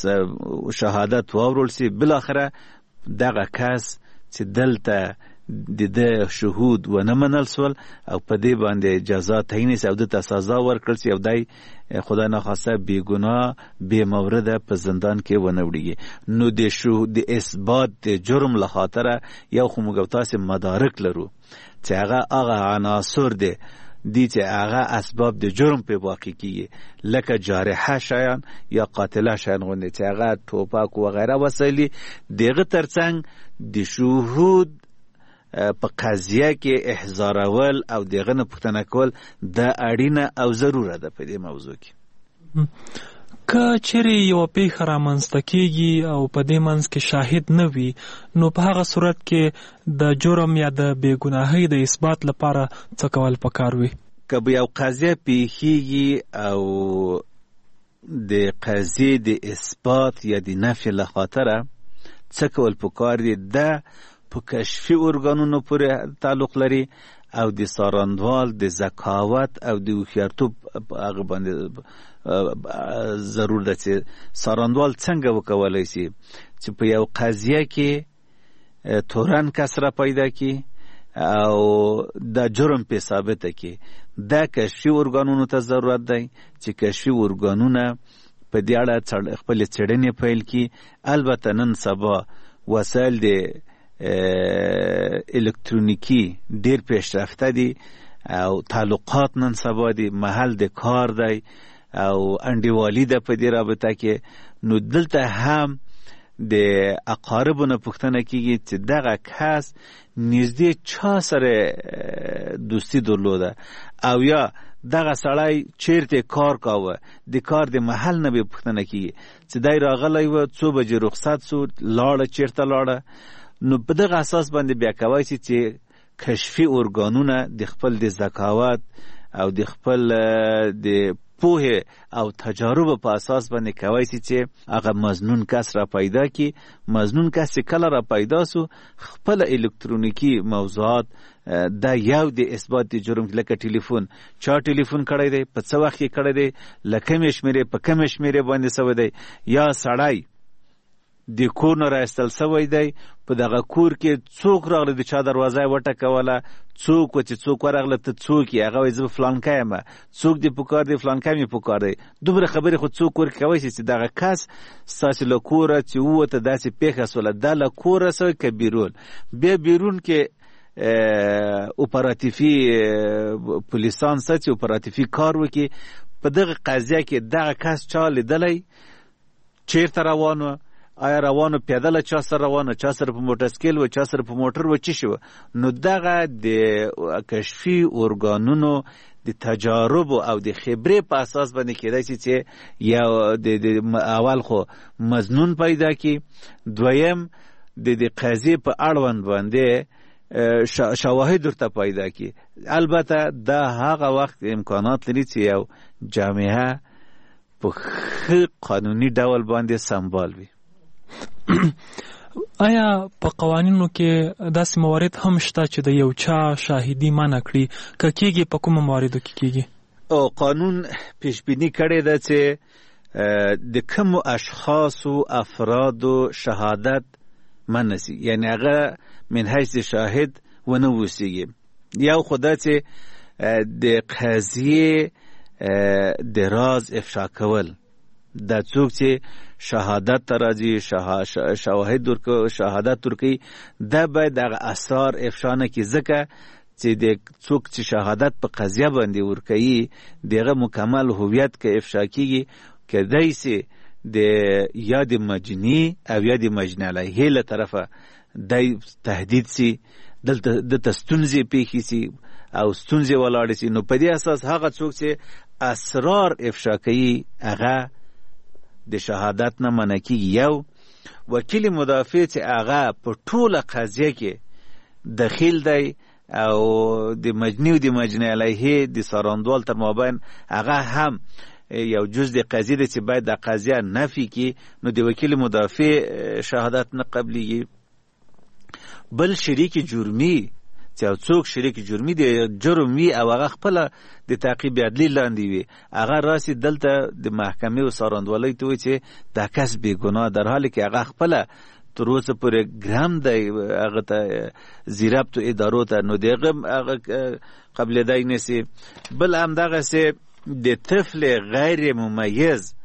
شهادت واورول سي، بالاخره دغه کس چې دلته د د شهود و نه منل سول او په دې باندې جزا تعیین سي او د سزا ورکړل سي او دای خدای ناخواسته بی ګناه بی مورده په زندان کې ونه وړيږي. نو د شهود د اثبات د جرم له خاطره یو خو موږ تاسو مدارک لرو چې هغه هغه عناصر دي دي چې هغه اسباب د جرم په واقع کیږي لکه جارحه شیان یا قاتله شیان غوندي چې هغه ټوپک و غیره وسایلی دغه ترڅنګ د شهود په قضیه کې احضارول او دغه نه پوښتنه کول د اړینه او ضروره ده په دې موضوع کې. که چیرې یو پیښه رامنځته کیږي او په دې منځ کې شاهد نه وي نو په هغه صورت کې د جرم یا د بېګناهۍ د اثبات لپاره څه کول پکار وي؟ که به یو قضیه پیښیږي او د قضیې د اثبات یا د نفي له خاطره څه کول پکار دي؟ ده په کشفي ارګانونو پورې تعلق لري او د سارندوال د ذکاوت او د هوښیارتوب هغه باندې ضرور ده چې سارندوال څنګه وکولای شي چې په یو قضیه کې تورن کس را پیدا کړي او د جرم په ثابته کړي. دا کشفي ارګانونو ته ضرورت دی چې کشفي ارګانونه په دې اړه خپل څېړنې پیل کړي. البته نن سبا وسایل د الکترونیکی ډیر پیشرفته دي او تعلقات نن سبا دي، محل د کار دی او انډیوالي ده په دې رابطه کې. نو دلته هم د اقاربونو پوښتنه کیږي چې دغه کس نږدې چا سره دوستی درلوده او یا دغه سړی چیرته کار کاوه، د کار د محل نه به پوښتنه کیږي چې دای راغلی و څو بجې رخصت سو لاړه چیرته لاړه. نو په دغه اساس باندې بیا کوای شي چې کشفي ارګانونه د خپل د ذکاوت او د خپل د پوهه او تجارب په اساس باندې کوي چې هغه مظنون کس را پیدا کی. مظنون کس کله را پیدا سو خپل الکترونیکی موضوعات دا یو د اثبات د جرم لکه ټلیفون، چا ټلیفون کړی دی، په څه وخت کې کړی دی، لکه مشمره په کوم شمیره باندې سوی دی، یا سړی د کور نه راستل سوی دی، په دغه کور کې څوک راغلی د چا دروازه وټکوله، څوک و چې څوک ورغله ته څوک یې، هغه وایي زه فلانکی یم، څوک دې پکار دی، فلانکی مې پکار دی. دومره خبرې خو څوک ورکوی شي چې دغه کس ستاسې له کوره چې ووته داسې پېښه سوله دا له کوره سوی که بیرون. بیا بیرون کې اپراتیفي پولیسان څه چې اپراتیفي کار وکړي په دغه قضیه کې دغه کس چا لیدلی، چیرته روان و آیا روانو پیاده چا سره روانو، چا سره په موټر سکیل و، چا سره په موټر و، چی شو. نو دغه د کشفي ارګانونو د تجارب او د خبرې په اساس باندې کېدای شي چې یو د اول خو مظنون پیدا کی، دویم د د قضیې په اړوند باندې شواهد ورته پیدا کی. البته دا هغه وخت امکانات لري چې یو جامعه په ښه قانوني ډول باندې سمبال وي. آیا په قوانینو کې داسې موارد هم شته چې د یو چا شاهدي منع کړي؟ که کېږي په کومو مواردو کې کېږي؟ او قانون پیش بینی کړی ده چې د کومو اشخاصو افرادو شهادت منع سي، یعنی هغه من حیث شاهد ونه اوسیږي. یو خو دا چې د قضیې د راز افشا کول، دا څوک چې شهادت ته راځي، شواهد ورکوي، شهادت ورکوي، دا باید هغه اسرار افشا نه کړي، ځکه چې د څوک چې شهادت په قضیه باندې ورکوي دغه مکمل هویت که افشا کېږي، کېدای سي د یا د مجني او یا د مجني علیه له طرفه دی تهدید سي، دلته دته ستونزې پیښې سي او ستونزې ولاړې سي. نو په دې اساس هغه څوک چې اسرار افشا کوي هغه د شهادت نه منع کېږي. یو وکیل مدافع چې هغه په ټوله قضیه کې دخیل دی او د مجني او د مجني علیه د څارندوال تر مابین هغه هم یو جز د قضیه دی چې باید د قضیه نفي کړي، نو د وکیل مدافع شهادت نه قبلیږي. بل شریک جرمی چې څوک شریک جرمی دی جرم وي او هغه خپله د تعقیب عدلي لاندې وي، هغه راسي دلته د محکمې او څارندوالۍ ته وایي چې دا کس بېګناه، در حالی کې هغه خپله تر اوسه پورې ګرم دی هغه ته زیربطو ادارو ته، نو د هغه قبلېدی نه سي. بل همدغسې د طفل غیر ممیز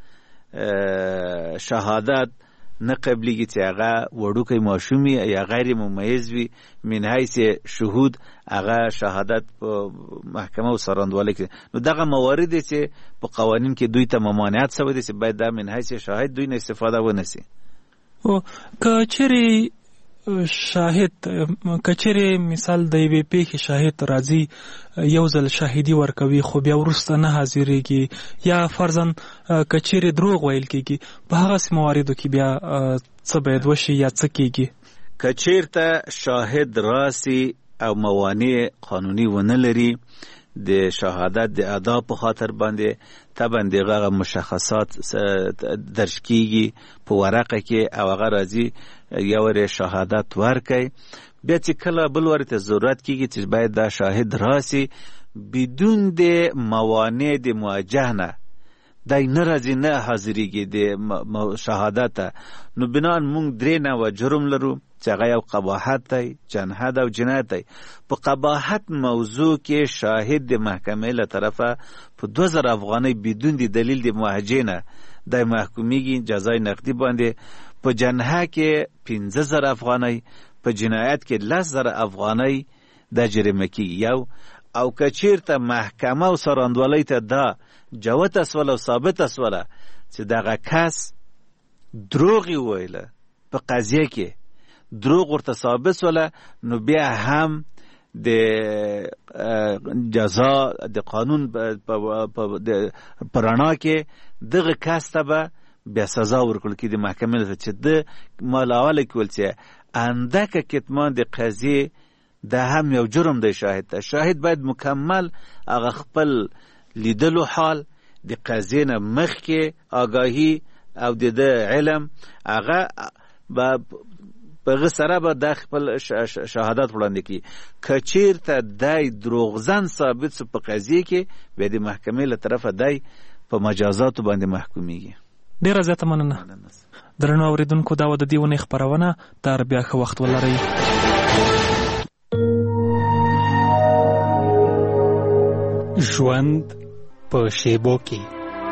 شهادت نه قبلیږي چې هغه وړوکی ماشوم وي یا غیر ممیز وي، من حیث شهود هغه شهادت په محکمه او څارندوالۍ کې. نو دغه موارد دی چې په قوانین کې دوی ته ممانعت شوی دی چې باید دا من حیث شاهد دوی نه استفاده ونه سي. او که چیرې شاهد که چیرې مثال د یوې پیښې شاهد راځي یو ځل شاهدي ورکوي خو بیا وروسته نه حاضرېږي، یا فرضاً که چیرې دروغ ویل کېږي، په هغسې مواردو کې بیا څه باید وشي یا څه کېږي؟ که چیرته شاهد راسي او موانع قانوني ونه لري د شهادت د ادا په خاطر باندې، طبعا دغه مشخصات درج کیږي په ورقه کې او هغه راځي یو ور شهادت ورکړي. بیا چې کله بل ورته ضرورت کیږي چې باید دا شاهد راسي بدون د موانع د مواجهه نه دای نه راځي نه حاضرېږي د شهادت، نو بنان مونږ درې نوع جرم لرو چې هغه یو قباحت دی، جنحت او جنایت دی. په قباحت موضوع کې شاهد د محکمې له طرفه په دو زره افغانۍ بدون د دلیل د موحجې نه دی محکومیږي جزای نقدي باندې. په جنحه کې پنځه زره افغانۍ، په جنایت کې لس زره افغانۍ دا جریمه کېږي. یو او که چیرته محکمه او څارندوالۍ ته دا جوته سوله او ثابته سوله چې دغه کس دروغ یې وویله په قضیه کې، دروغ ورته ثابت سوله، نو بیا هم د جزا د قانون په رڼا کې دغه کس ته به بیا سزا ورکړل کېږي د محکمې ته چې د مالاوله کې ول چې اندکه کتمان د قضیې دا هم یو جرم دی. شاهد ته شاهد باید مکمل هغه خپل لیدلو حال د قضیې نه مخکې آگاهي او د ده علم هغه به په هغه سره به دا خپل شهادت وړاندې کړي. که چیرته دی دروغزن ثابت سو په قضیې کې بیا د محکمې له طرفه دی په مجازاتو باندې محکومیږي. ډېره زیاته مننه. درنو اورېدونکو دا وه د دې اونۍ خپرونه. تر بیا ښه وخت ولرئ. ژوند په شیبو کې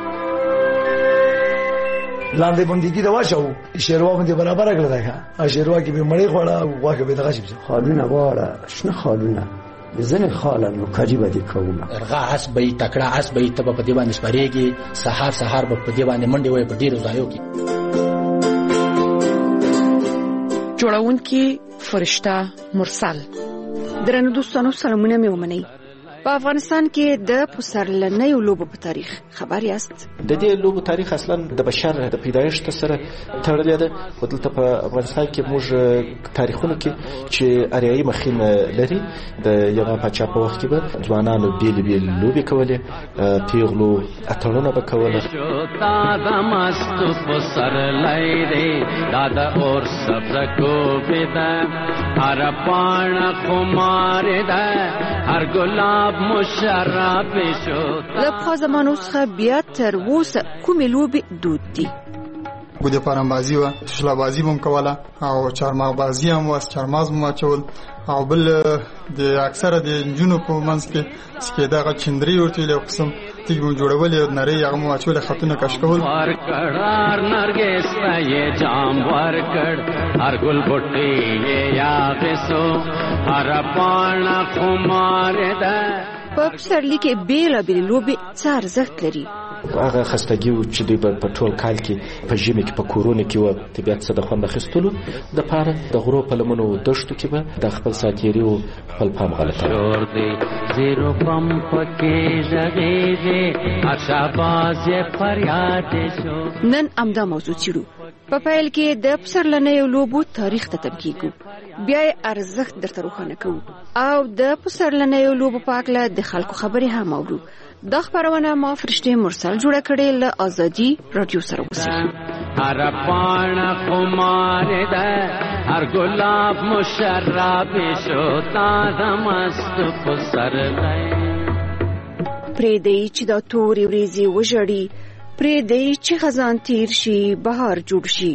لاندې بندګي دا واچو شیروا باندې برابر کړل دا شیروا کې به مړې خوړه واګه به دغه شي خالونه واړه شنه خالونه زنه خاله نو کاجی باندې کومه ارغا اس به تکړه اس به تب په دی باندې سپریږي سحر سحر په دی باندې منډي وای په ډیرو ځایو کې جوړونکي فرشته مرسل. درنو دوستانو سلامونه مې ومنئ. په افغانستان کې د پسرلنیو لوبو په تاریخ خبر یاست؟ د دې لوبو تاریخ اصلا د بشر د پیدایښت سره تړلی ده. دلته په افغانستان کې موږ تاریخونو کې چې اریایي مخین لري د یوه پاچا په وخت کې به ځوانانو بیلې بیلې لوبې کولې، پیغلو اتڼونه به کوله. له پخوا زمانو څخه بیا تر اوسه کومې لوبې دود دي؟ ګودې پارانبازي وه، تشلهبازي به هم کوله او چارمغبازي هم وه، چارمغز به اچول، او بل د اکثره د نجونو په منځ کې چې کېده هغه چندري ورته ویل، یو قسم تیږې به جوړولې او نرۍ هغه مو اچولې، خطونه کش کول. په پسرلي کې بېلابېلې لوبې څه ارزښت لري؟ هغه خستګي و چې دوی په ټول کال کې په ژمي کې په کورونو کې وه، طبیعت څه د خوند اخیستلو دپاره د غرو په لمنو دښتو کې به د خپل ساتیري و خپل پام غلطه. نن همدا موضوع څېړو. په پیل کې د پسرلنیو لوبو تاریخ ته تم کېږو، بیا یې ارزښت درته روښانه کوو او د پسرلنیو لوبو په هکله د خلکو خبرې هم اورو. دا خبرونه ما فرشته مرسل جوړه کړې له آزادي رادیو سره اوسئ. هر پاڼه خمار ده، هر ګلاب مشرب شو، تازه مست پسرلی. پرېږدئ چې دا تورې ورېځې وژړي، پرېږدئ چې خزان تیر شي، بهار جوړ شي،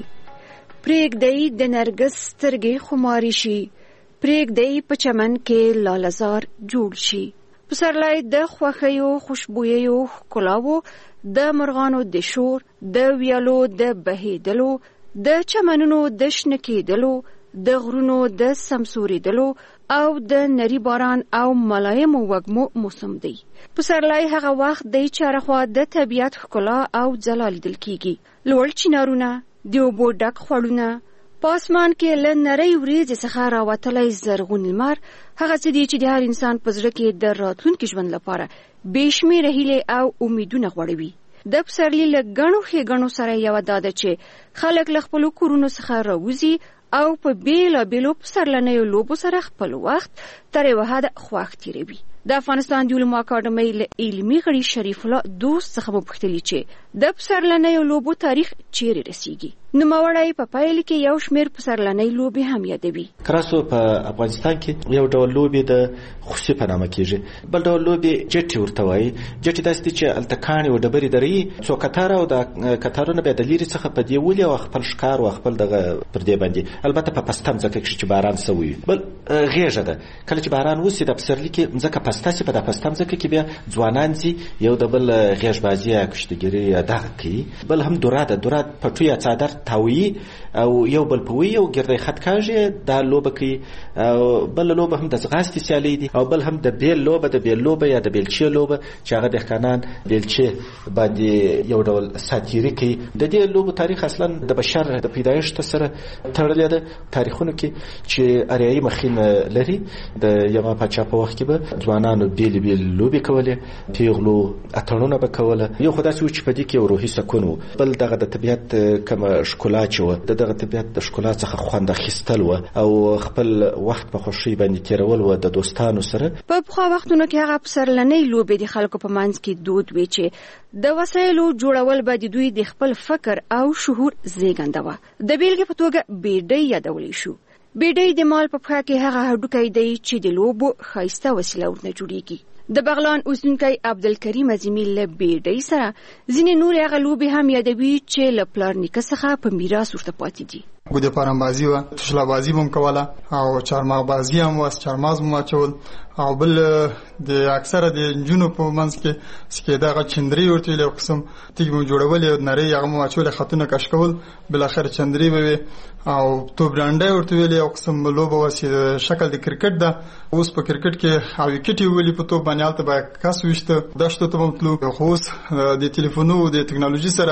پرېږدئ د نرګس سترګې خماري شي، پرېږدئ په چمن کې لالهزار جوړ شي. پسرلی د خوښیو، خوشبوییو، ښکلاوو، د مرغانو د شور، د ویالو د بهیدلو، د چمنونو د شنه کېدلو، د غرونو د سمسورېدلو او د نری باران او ملایمو وږمو موسم دی. پسرلی هغه وخت دی چې هرخوا د طبیعت ښکلا او ځلا لیدل کېږي. لوړ چنارونه، د اوبو ډک خوړونه، په اسمان کې له نرۍ وریځې څخه راوتلی زرغون لمر، هغه څه دي چې د هر انسان په زړه کې د راتلونکي ژوند لپاره بې شمېره هیلې او امیدونه غوړوي. د پسرلي له ګڼو ښېګڼو سره یوه دا ده چې خلک له خپلو کورونو څخه راوځي او په بېلابېلو پسرلنیو لوبو سره خپل وخت تر یوه حده خوښ تېروي. د افغانستان د علومو اکاډمۍ له علمي غړي شریف الله دوست څخه مو پوښتلي چې د پسرلنیو لوبو تاریخ چیرې رسیږي. نوموړی په پیل کې یو شمېر پسرلنۍ لوبې هم یادوي. کراسو په افغانستان کې یو ډول لوبې د خوسي په نامه کېږي، بل ډول لوبې جټې ورته وایي. جټې داسې دي چې هلته کاڼې و ډبرې درېږي، څو کتاره او د کتارونه بیا د لرې څخه په دې ولي او خپل ښکار او خپل دغه پر دې باندې، البته په پسته مځکه کښې چې باران سوی وي. بل غېږه ده، کله چې باران وسي د پسرلي کې مځکه پسته سي، په د پسته مځکه کې بیا ځوانان ځي یو د بل غېږبازي یا کشتګیري یا دغه کوي. بل هم دوره ده، دوره پټو یا څادر تاویي او یو بل په وی او ګردی خط کاږي، دا لوبه کوي. او بل لوبه هم د ځغاستې سیالۍ دي، او بل هم د بیل لوبه، د بیل لوبه یا د بیلچې لوبه چې هغه دهقانان بیلچې باندې یو ډول ساتیري کوي. د دې لوبو تاریخ اصلا د بشر د پیدایښت سره تړلی ده. تاریخونو کې چې اریایي مخین لري د یوه پاچا په وخت کې به ځوانانو بیلې بیلې لوبې کولې، پیغلو اتڼونه به کوله. یو خو داسې و چې په دې کې یو روحي سکون و، بل دغه د طبیعت کومه ښکلا چې وه، د دغه طبیعت د ښکلا څخه خوند اخیستل وه او خپل وخت په خوښۍ باندې تېرول وه د دوستانو سره. په پخوا وختونو کې هغه پسرلنۍ لوبې د خلکو په منځ کې دود وې چې د وسایلو جوړول به د دوی د خپل فکر او شعور زیږنده وه. د بیلګې په توګه بیډۍ یادولی شو. بیډۍ د مال په پښه کې هغه هډوکی دی چې د لوبو ښایسته وسیله ورنه جوړیږي. د بغلان اوسیدونکی عبدالکریم عظیمي له بیډۍ سره ځینې نورې هغه لوبې هم یادوي چې له پلار نیکه څخه په میراث ورته پاتې دي. ګودې پارانبازي وه، تشلهبازي به هم کوله او چارمغبازي هم وه، چارمغز به اچول، او بل د اکثره د نجونو په منځ کې چې کېده هغه چندري ورته ویل، یو قسم تیږې به جوړولې او نرۍ هغه مو اچولې، خطونه کش کول، بالاخره چندري به وي. او توپډانډی ورته ویل، یو قسم لوبه وه چې شکل د کرکټ ده. اوس په کرکټ کې او وکټ یې وولي په توپ باندې، هلته به کس ویشته، دښتو ته به هم تلو. خو اوس د تلیفونو د تکنالوژي سره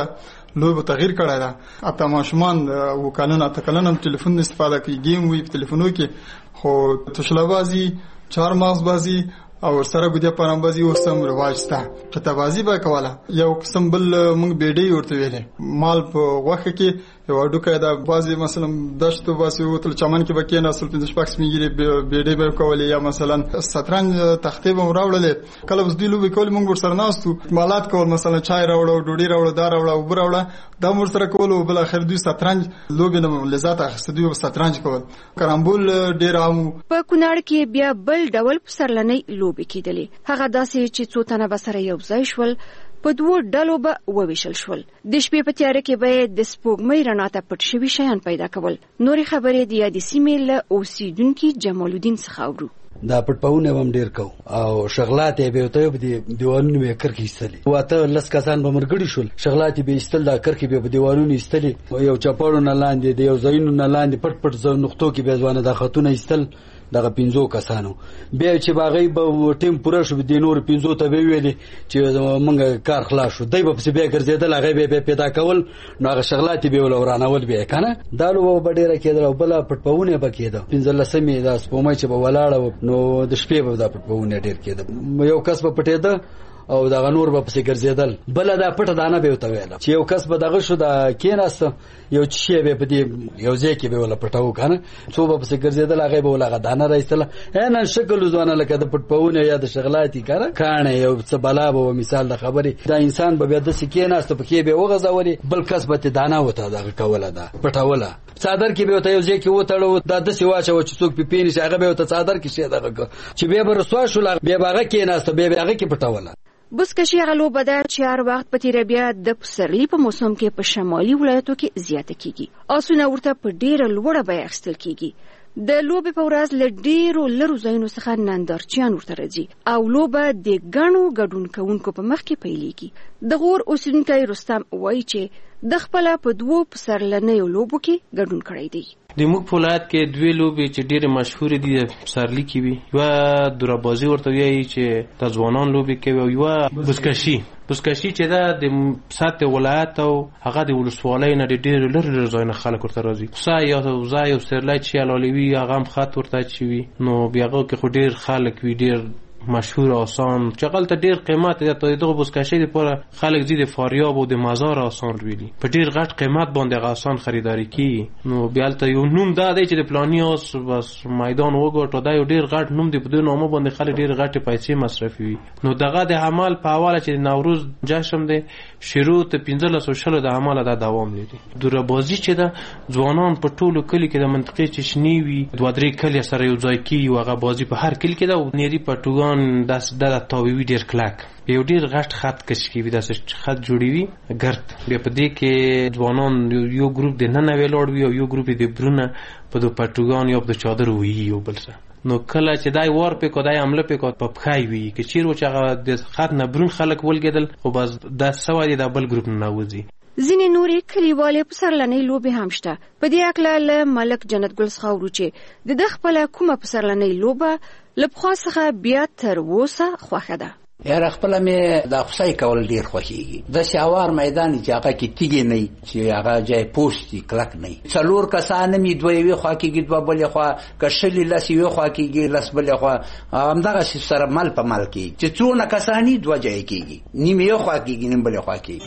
لوبو تغییر کړی ده. اته ماشومان و کلونه اته کلونه هم ټلیفون استفاده کوي، گیم وي په ټلیفونو کې، خو تشله‌بازي، چهارمغز بازي او سره ګودیا پرامبازي اوس هم رواج شته. قطبازي به کوله. یو قسم بل موږ بیډۍ ورته ویلې، مال په غوښه کې یو ډوکه دا بازي مثلا دشتو باسي او تل چمن کې بکې نه اصل پنځه شپږ سمېږي بیډۍ به کولې، یا مثلا شطرنج تختې به راوړلې. کله اوس دی لوبې کول موږ ورسره ناستو، مالات کول، مثلا چای راوړو، ډوډۍ راوړو، دا راوړو، اوبه راوړه، دا موږ سره کول. او بل اخر دوی شطرنج لوبې نه لذت اخیسته، دوی شطرنج کول. کرامبول ډېر عام. په کونړ کې بیا بل ډول پسرلنۍ لوبې کېدلې، هغه داسې چې څو تنه به سره یو ځای شول، په دوو ډلو به وویشل شول. د شپې په تیاره کې به د سپوږمۍ رڼا ته پټ شوي شیان پیدا کول. نورې خبرې د یادې سیمې له اوسیدونکي جمال الدین څخه اورو. دا پټپاونه هم ډیر کو او شغلات یې به ته په دیوالونو به کرکې ایستلې. واته لس کسان به مرګړي شول، شغلات به ایستل، دا کرکې به په دیوالونو ایستلې، یو چپاړو نه لاندې د یو ځایونو نه لاندې پټ پټ ځو نقطو کې به ځوانه د خاتون ایستل. دغه پنځو کسانو بیا چې باغې به ټیم پوره شو، د نور پنځو ته به ویلې چې مونږ کار خلاص شو، دای به پسې بیا ګرځېدل، هغه به پیدا کول، نو هغه شغلات به ولورانول به کنه. دا لو به ډیره کېدل او بل پټپاونه به کېده. پنځلسمې د سپومای چې به ولاړ نو د شپې به دا پټپاونه ډیر کېده. یو کس به پټېده او دا نور به پسې ګرځېدل. بل دا پټه دانه به وته ویل چې یو کس به دغه شو دا کېناست، یو شی به په دې یو ځای کې به ولا پټاو کنه، څو به پسې ګرځېدل، هغه به ولا دانه راځله. نه شکل ځوانه لکه د پټپاونه یا د شغلاتي کړه کانه یو څه بلا به مثال د خبرې دا انسان به د سکیناست په کې به وغځوري، بل کس به دانه وته دغه کوله دا پټاوله. صادر کې به وته یو ځای کې وتړو، دا د سی واچو چې څوک په پینې هغه به وته صادر کې شه دغه چې به برسوا شو، به هغه کې ناست، به هغه کې پټاوله. بزکشي هغه لوبه ده چې هر وخت په تیره بیا د پسرلي په موسم کې په شمالي ولایتو کې زیاته کیږي. آسونه ورته په ډیره لوړه بیه اخیستل کیږي. د لوبې په ورځ له ډیرو لرو ځایونو څخه نندارچیان ورته راځي او لوبه د ګڼو ګډون کوونکو په مخ کې پیلېږي. د غور اوسیدونکی رستم وایي چې د خپل په دوو پسرلنیو لوبو کې ګډون کړی دی. د موږ په ولایت کې دوه لوبې چې ډېرې مشهورې دي د پسرلي کې وي، یوه دورابازي ورته وایي چې د ځوانان لوبې کوي، او یوه بزکشي. بزکشي چې ده د سطح ولایت او هغه د ولسوالۍ نه د ډېرو لرې لرې ځایونو خلک ورته راځي. پسه یا وزه یا سرلی چې حلالوي وي، هغه هم خط ورته اچوي، نو بیا هغه کې خو ډېر خلک وي، ډېر مشهور آسان چې هغلته ډېر قیمت دی. ته دغه بزکشۍ دپاره خلک ځي د فاریاب او د مزار آسان لوي، په ډېر غټ قیمت باندې هغه آسان خریداري کیږي. نو بیا هلته یو نوم دا دی چې د پلاني آس بس میدان وګاټه، دا یو ډېر غټ نوم دی، په دې نامه باندې خلک ډېر غټې پیسې مصرفوي. نو دغه د عمل په حواله چې د نوروز جشن دی شروع ته پنځلسو شلو د عمله دا دوام لري. دورابازي چې ده ځوانان په ټولو کلي کې د منطقې چې شنې وي دوه درې کلي سره یو ځای کیږي، هغه بازي په هر کلي کې ده. او نیري پټوګان داس د تاویوي ډیر کلک یو ډیر غټ خط کش کی وي، داسې خط جوړوي ګرد، بیا په دې کې ځوانان یو ګروپ د نن ویلوړ وي او یو ګروپ د برونه په دو پټوګان یا په چادر وي یو بل سره. نو کله چې دای ور په کو دای عمله په کو په پخای وي کې چیرې چې هغه د خط نه برون خلک ولګیدل، خو بس د سوادي د بل ګروپ نه وځي. ځینې نورې کلیوالې پسرلنۍ لوبې هم شته. په دې اکله له ملک جنت ګل څخه اورو چې د ده خپله کومه پسرلنۍ لوبه له پخوا څخه بیا تر اوسه خوښه ده. یاره خپله مې د خوسۍ کول ډېر خوښېږي. داسې هوار میدان چې هغه کې تیږې نه وي، چې هغه ځای پوست وي، کلک نه وي. څلور کسان هم وي، دوه یوې خوا کېږي، دوه بلې خوا، که شلې لس یوې خوا کېږي، لس بلې خوا، همدغسې سره مل په مل کېږي. چې څونه کسان وي دوه ځایه کېږي، نیم یوې خوا کېږي، نیم بلې خوا کېږي.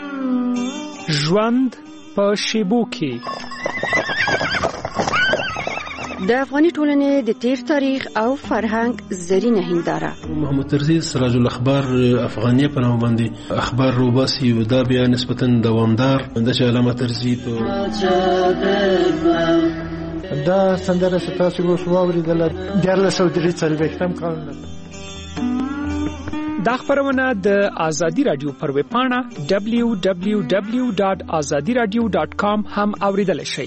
ژوند په شیبو کې د افغاني ټولنې د تیر تاریخ او فرهنګ زرینه هنداره. محمد ترزي سراج الاخبار افغانیه په نامه باندې اخبار روباسي، دا بیا نسبتا دوامدار د چې علامه ترزي په دا سندره چې تاسو اوس واورېدله دیارلس سوه درې څلوېښتم کال دا خبرونه د آزادي رادیو پر ویب پاڼه دبلیو دبلیو دبلیو ډاټ آزادي رادیو ډاټ کام هم اوریدل شي.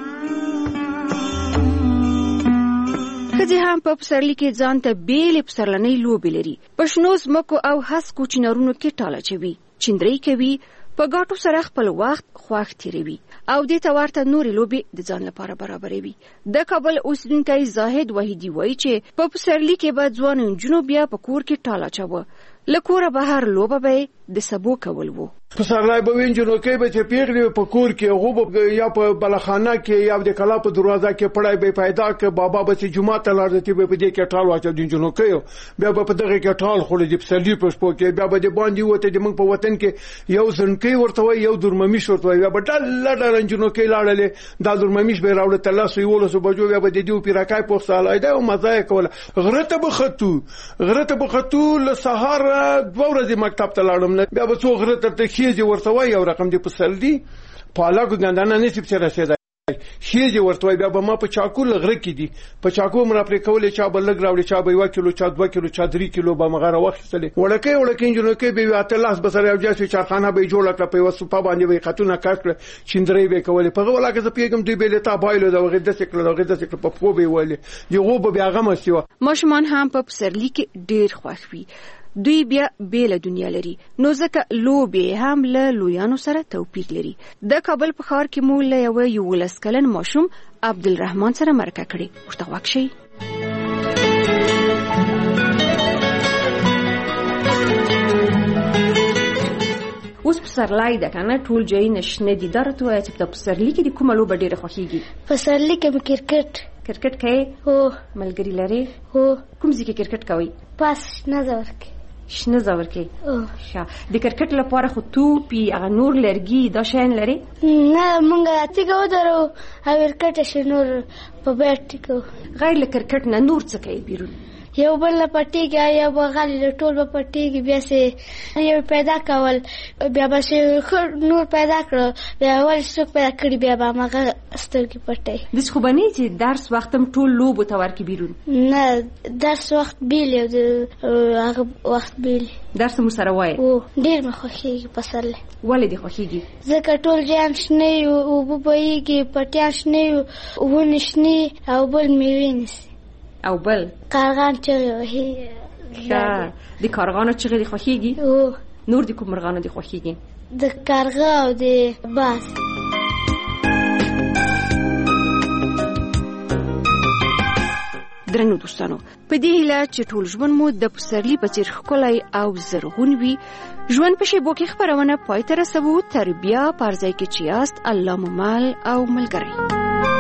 ښځې هم په پسرلي کې ځان ته بیلې پسرلنۍ لوبې لري. په شنو ځمکو او هسکو چنارونو کې ټاله چوي، چندرۍ کوي، په ګاټو سره خپل وخت خوښ تیروي او دې ته ورته نورې لوبې د ځان لپاره برابروي. د کابل اوسیدونکی زاهد وحیدي وایي چې په پسرلي کې به ځوان نجونو بیا په کور کې ټاله چوه، له کوره بهر لوبه به د سبو کول وو. پسرلای به وینجنو کې به چې پیغلی په کور کې غوب یا په بلخانه کې یا د کلا په دروازه کې پړای به پیدا ک بابا به چې جمعه ته لاړ په دې کې ټال واچو دینجنو کې بیا په دغه کې ټال خوري د پسلی په شپو کې بیا به د باندې وته د موږ په وطن کې یو ځنکې ورته یو درممیش ورته بیا به ډل ډل انجنو کې لاړلې دا درممیش به راوړل تلاسو یو له بجو بیا به د دې پیراکای په سال ایدا او مزه کوله غرته بخطو غرته بخطو له سهار دوه ورځې مکتب ته لاړم بیا به څو غرته ته خېږي ورته وای یو رقم دی په سلدي پالاکو ګندانه نصیب سره رسیدای خېږي ورته وای بیا به ما په چاکو لغره کې دي په چاکو مر پرې کولې چا بلګ راوړي چا به یو کیلو چا دوه کیلو چا درې کیلو به مغره وختلې وړکې وړکې انجنو کې به اته لاس بسره یو جاسي چارخانه به جوړه کړ په وسو په باندې به خاتونه کاټ چندرې به کولې په غولا کې پیغام دی به لتا بایلو دا وغه د سکل دا وغه د سکل په پو به ولې یو به بیا غم سیو ماشومان هم په پسرلی کې ډیر خوښ وي دوی بیا بیل دنیا لري نو ځکه لوبې هم له لویانو سره توپیر لري. د کابل په ښار کې مو له یو یولس کلن ماشوم عبدالرحمن سره مرکه کړې ورته غوږ شئ. اوس پسرلی ده کنه ټول ځای نشنه دي درته وایي چې په پسرلی کې د کومه لوبه ډیره خوښیږي؟ پسرلی کې مې کرکټ. کرکټ کوي؟ هو. ملګری لري؟ هو. کوم ځای کې کرکټ کوي؟ پاس نظر کې. شنه زور کې او ښه د کرکټ لپاره خو توپی هغه نور لرګي دا شین لري نه مونږه تیګه ودرو او کرکټ شنور په بیٹ کو غیر له کرکټ نه نور څه کوي بیرون یو بل پټیږي یا بغل له ټول په پټیږي بیا سه یو پیدا کول بیا به نور پیدا کړ بیا ول څوک پیدا کړی بیا به ماغه سترګې پټي د څه باندې چې درس وختم ټول لوب تو ورکی بیرون نه درس وخت بیل یو هغه وخت بیل درس مو سره وای او ډیر مخ خوږي پسله ولې دی خوږي ځکه ټول جام شنه او وبويږي پټیا شنه او نشنه او بل میوینس او بل کارغان چغې وهي ښه د کارغانو چغې دي خوښیږي او نور د کوم مرغانو دي خوښیږي؟ د کارغه او د باز. درنو دوستانو په دې هیله چې ټول ژوند مو د پسرلی په څیر ښکلی او زرغون وي ژوند په شیبو کې خپرونه پای ته رسوو تر بیا په ځای کې چې یاست الله مو مل او ملګری.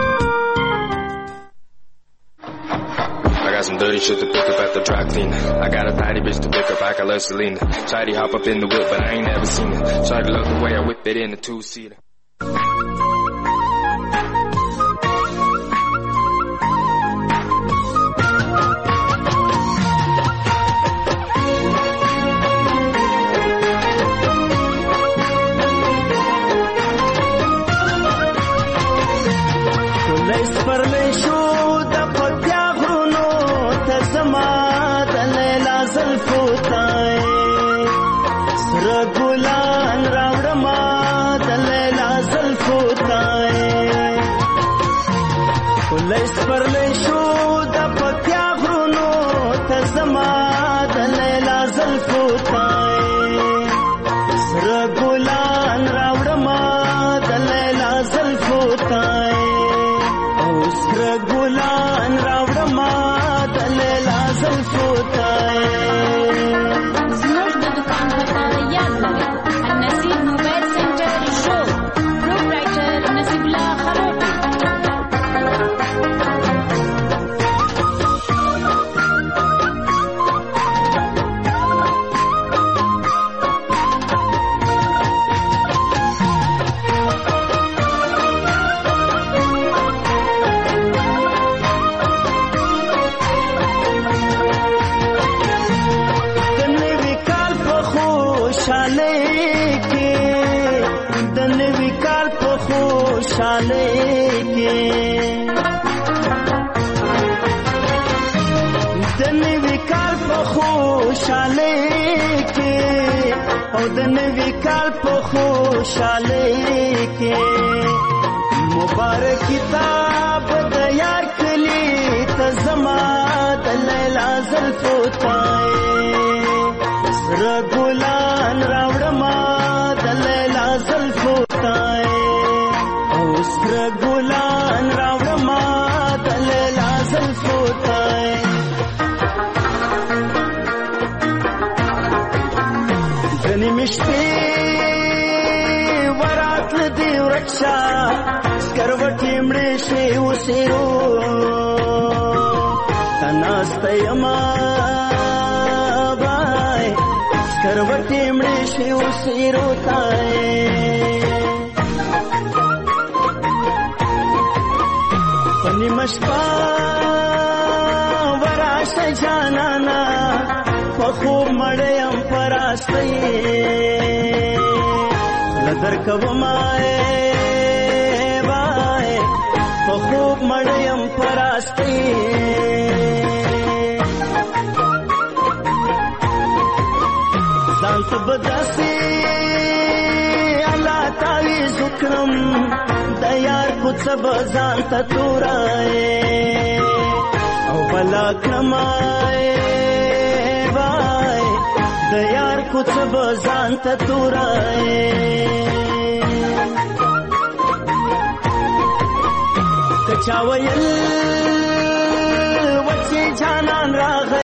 I got some dirty shit to pick up at the dry cleaner. I got a tidy bitch to pick up, I got love Selena. Shawty hop up in the whip, but I ain't never seen her. Shawty love the way I whip it in a two-seater. Let's parle sho da patya गुलान रावड़मा दलेला जल्फोताए police पर ले show the पत्या घुनो तजमा दलेला जल्फोताए सर गुलान रावड़मा दलेला जल्फोताए ओ सर गुलान रावड़मा दलेला जल्फोताए خوشاله کې مبارک کتاب د یار کلی ته زما د لیلا زلفو تای سر ګلان راوړما د لیلا زلفو تای او سر ګلان راوړما د لیلا زلفو تای دني شپې وراتل دی ورکشا سکروټې مړې شوې وسیرو تناسته یما بای سکروټې مړې شوې وسیرو تای پنی مشپا وراشه جانانا پخوب مړیم پراستی لدر کومای بای پخوب مړیم پراستی ځان ته بداسي الله تعالی ذکرم د یار کوڅه بزان ته تورای او بلا کمای بای د یار کوڅه بزان ته تورای کچا ویل وچې جانان را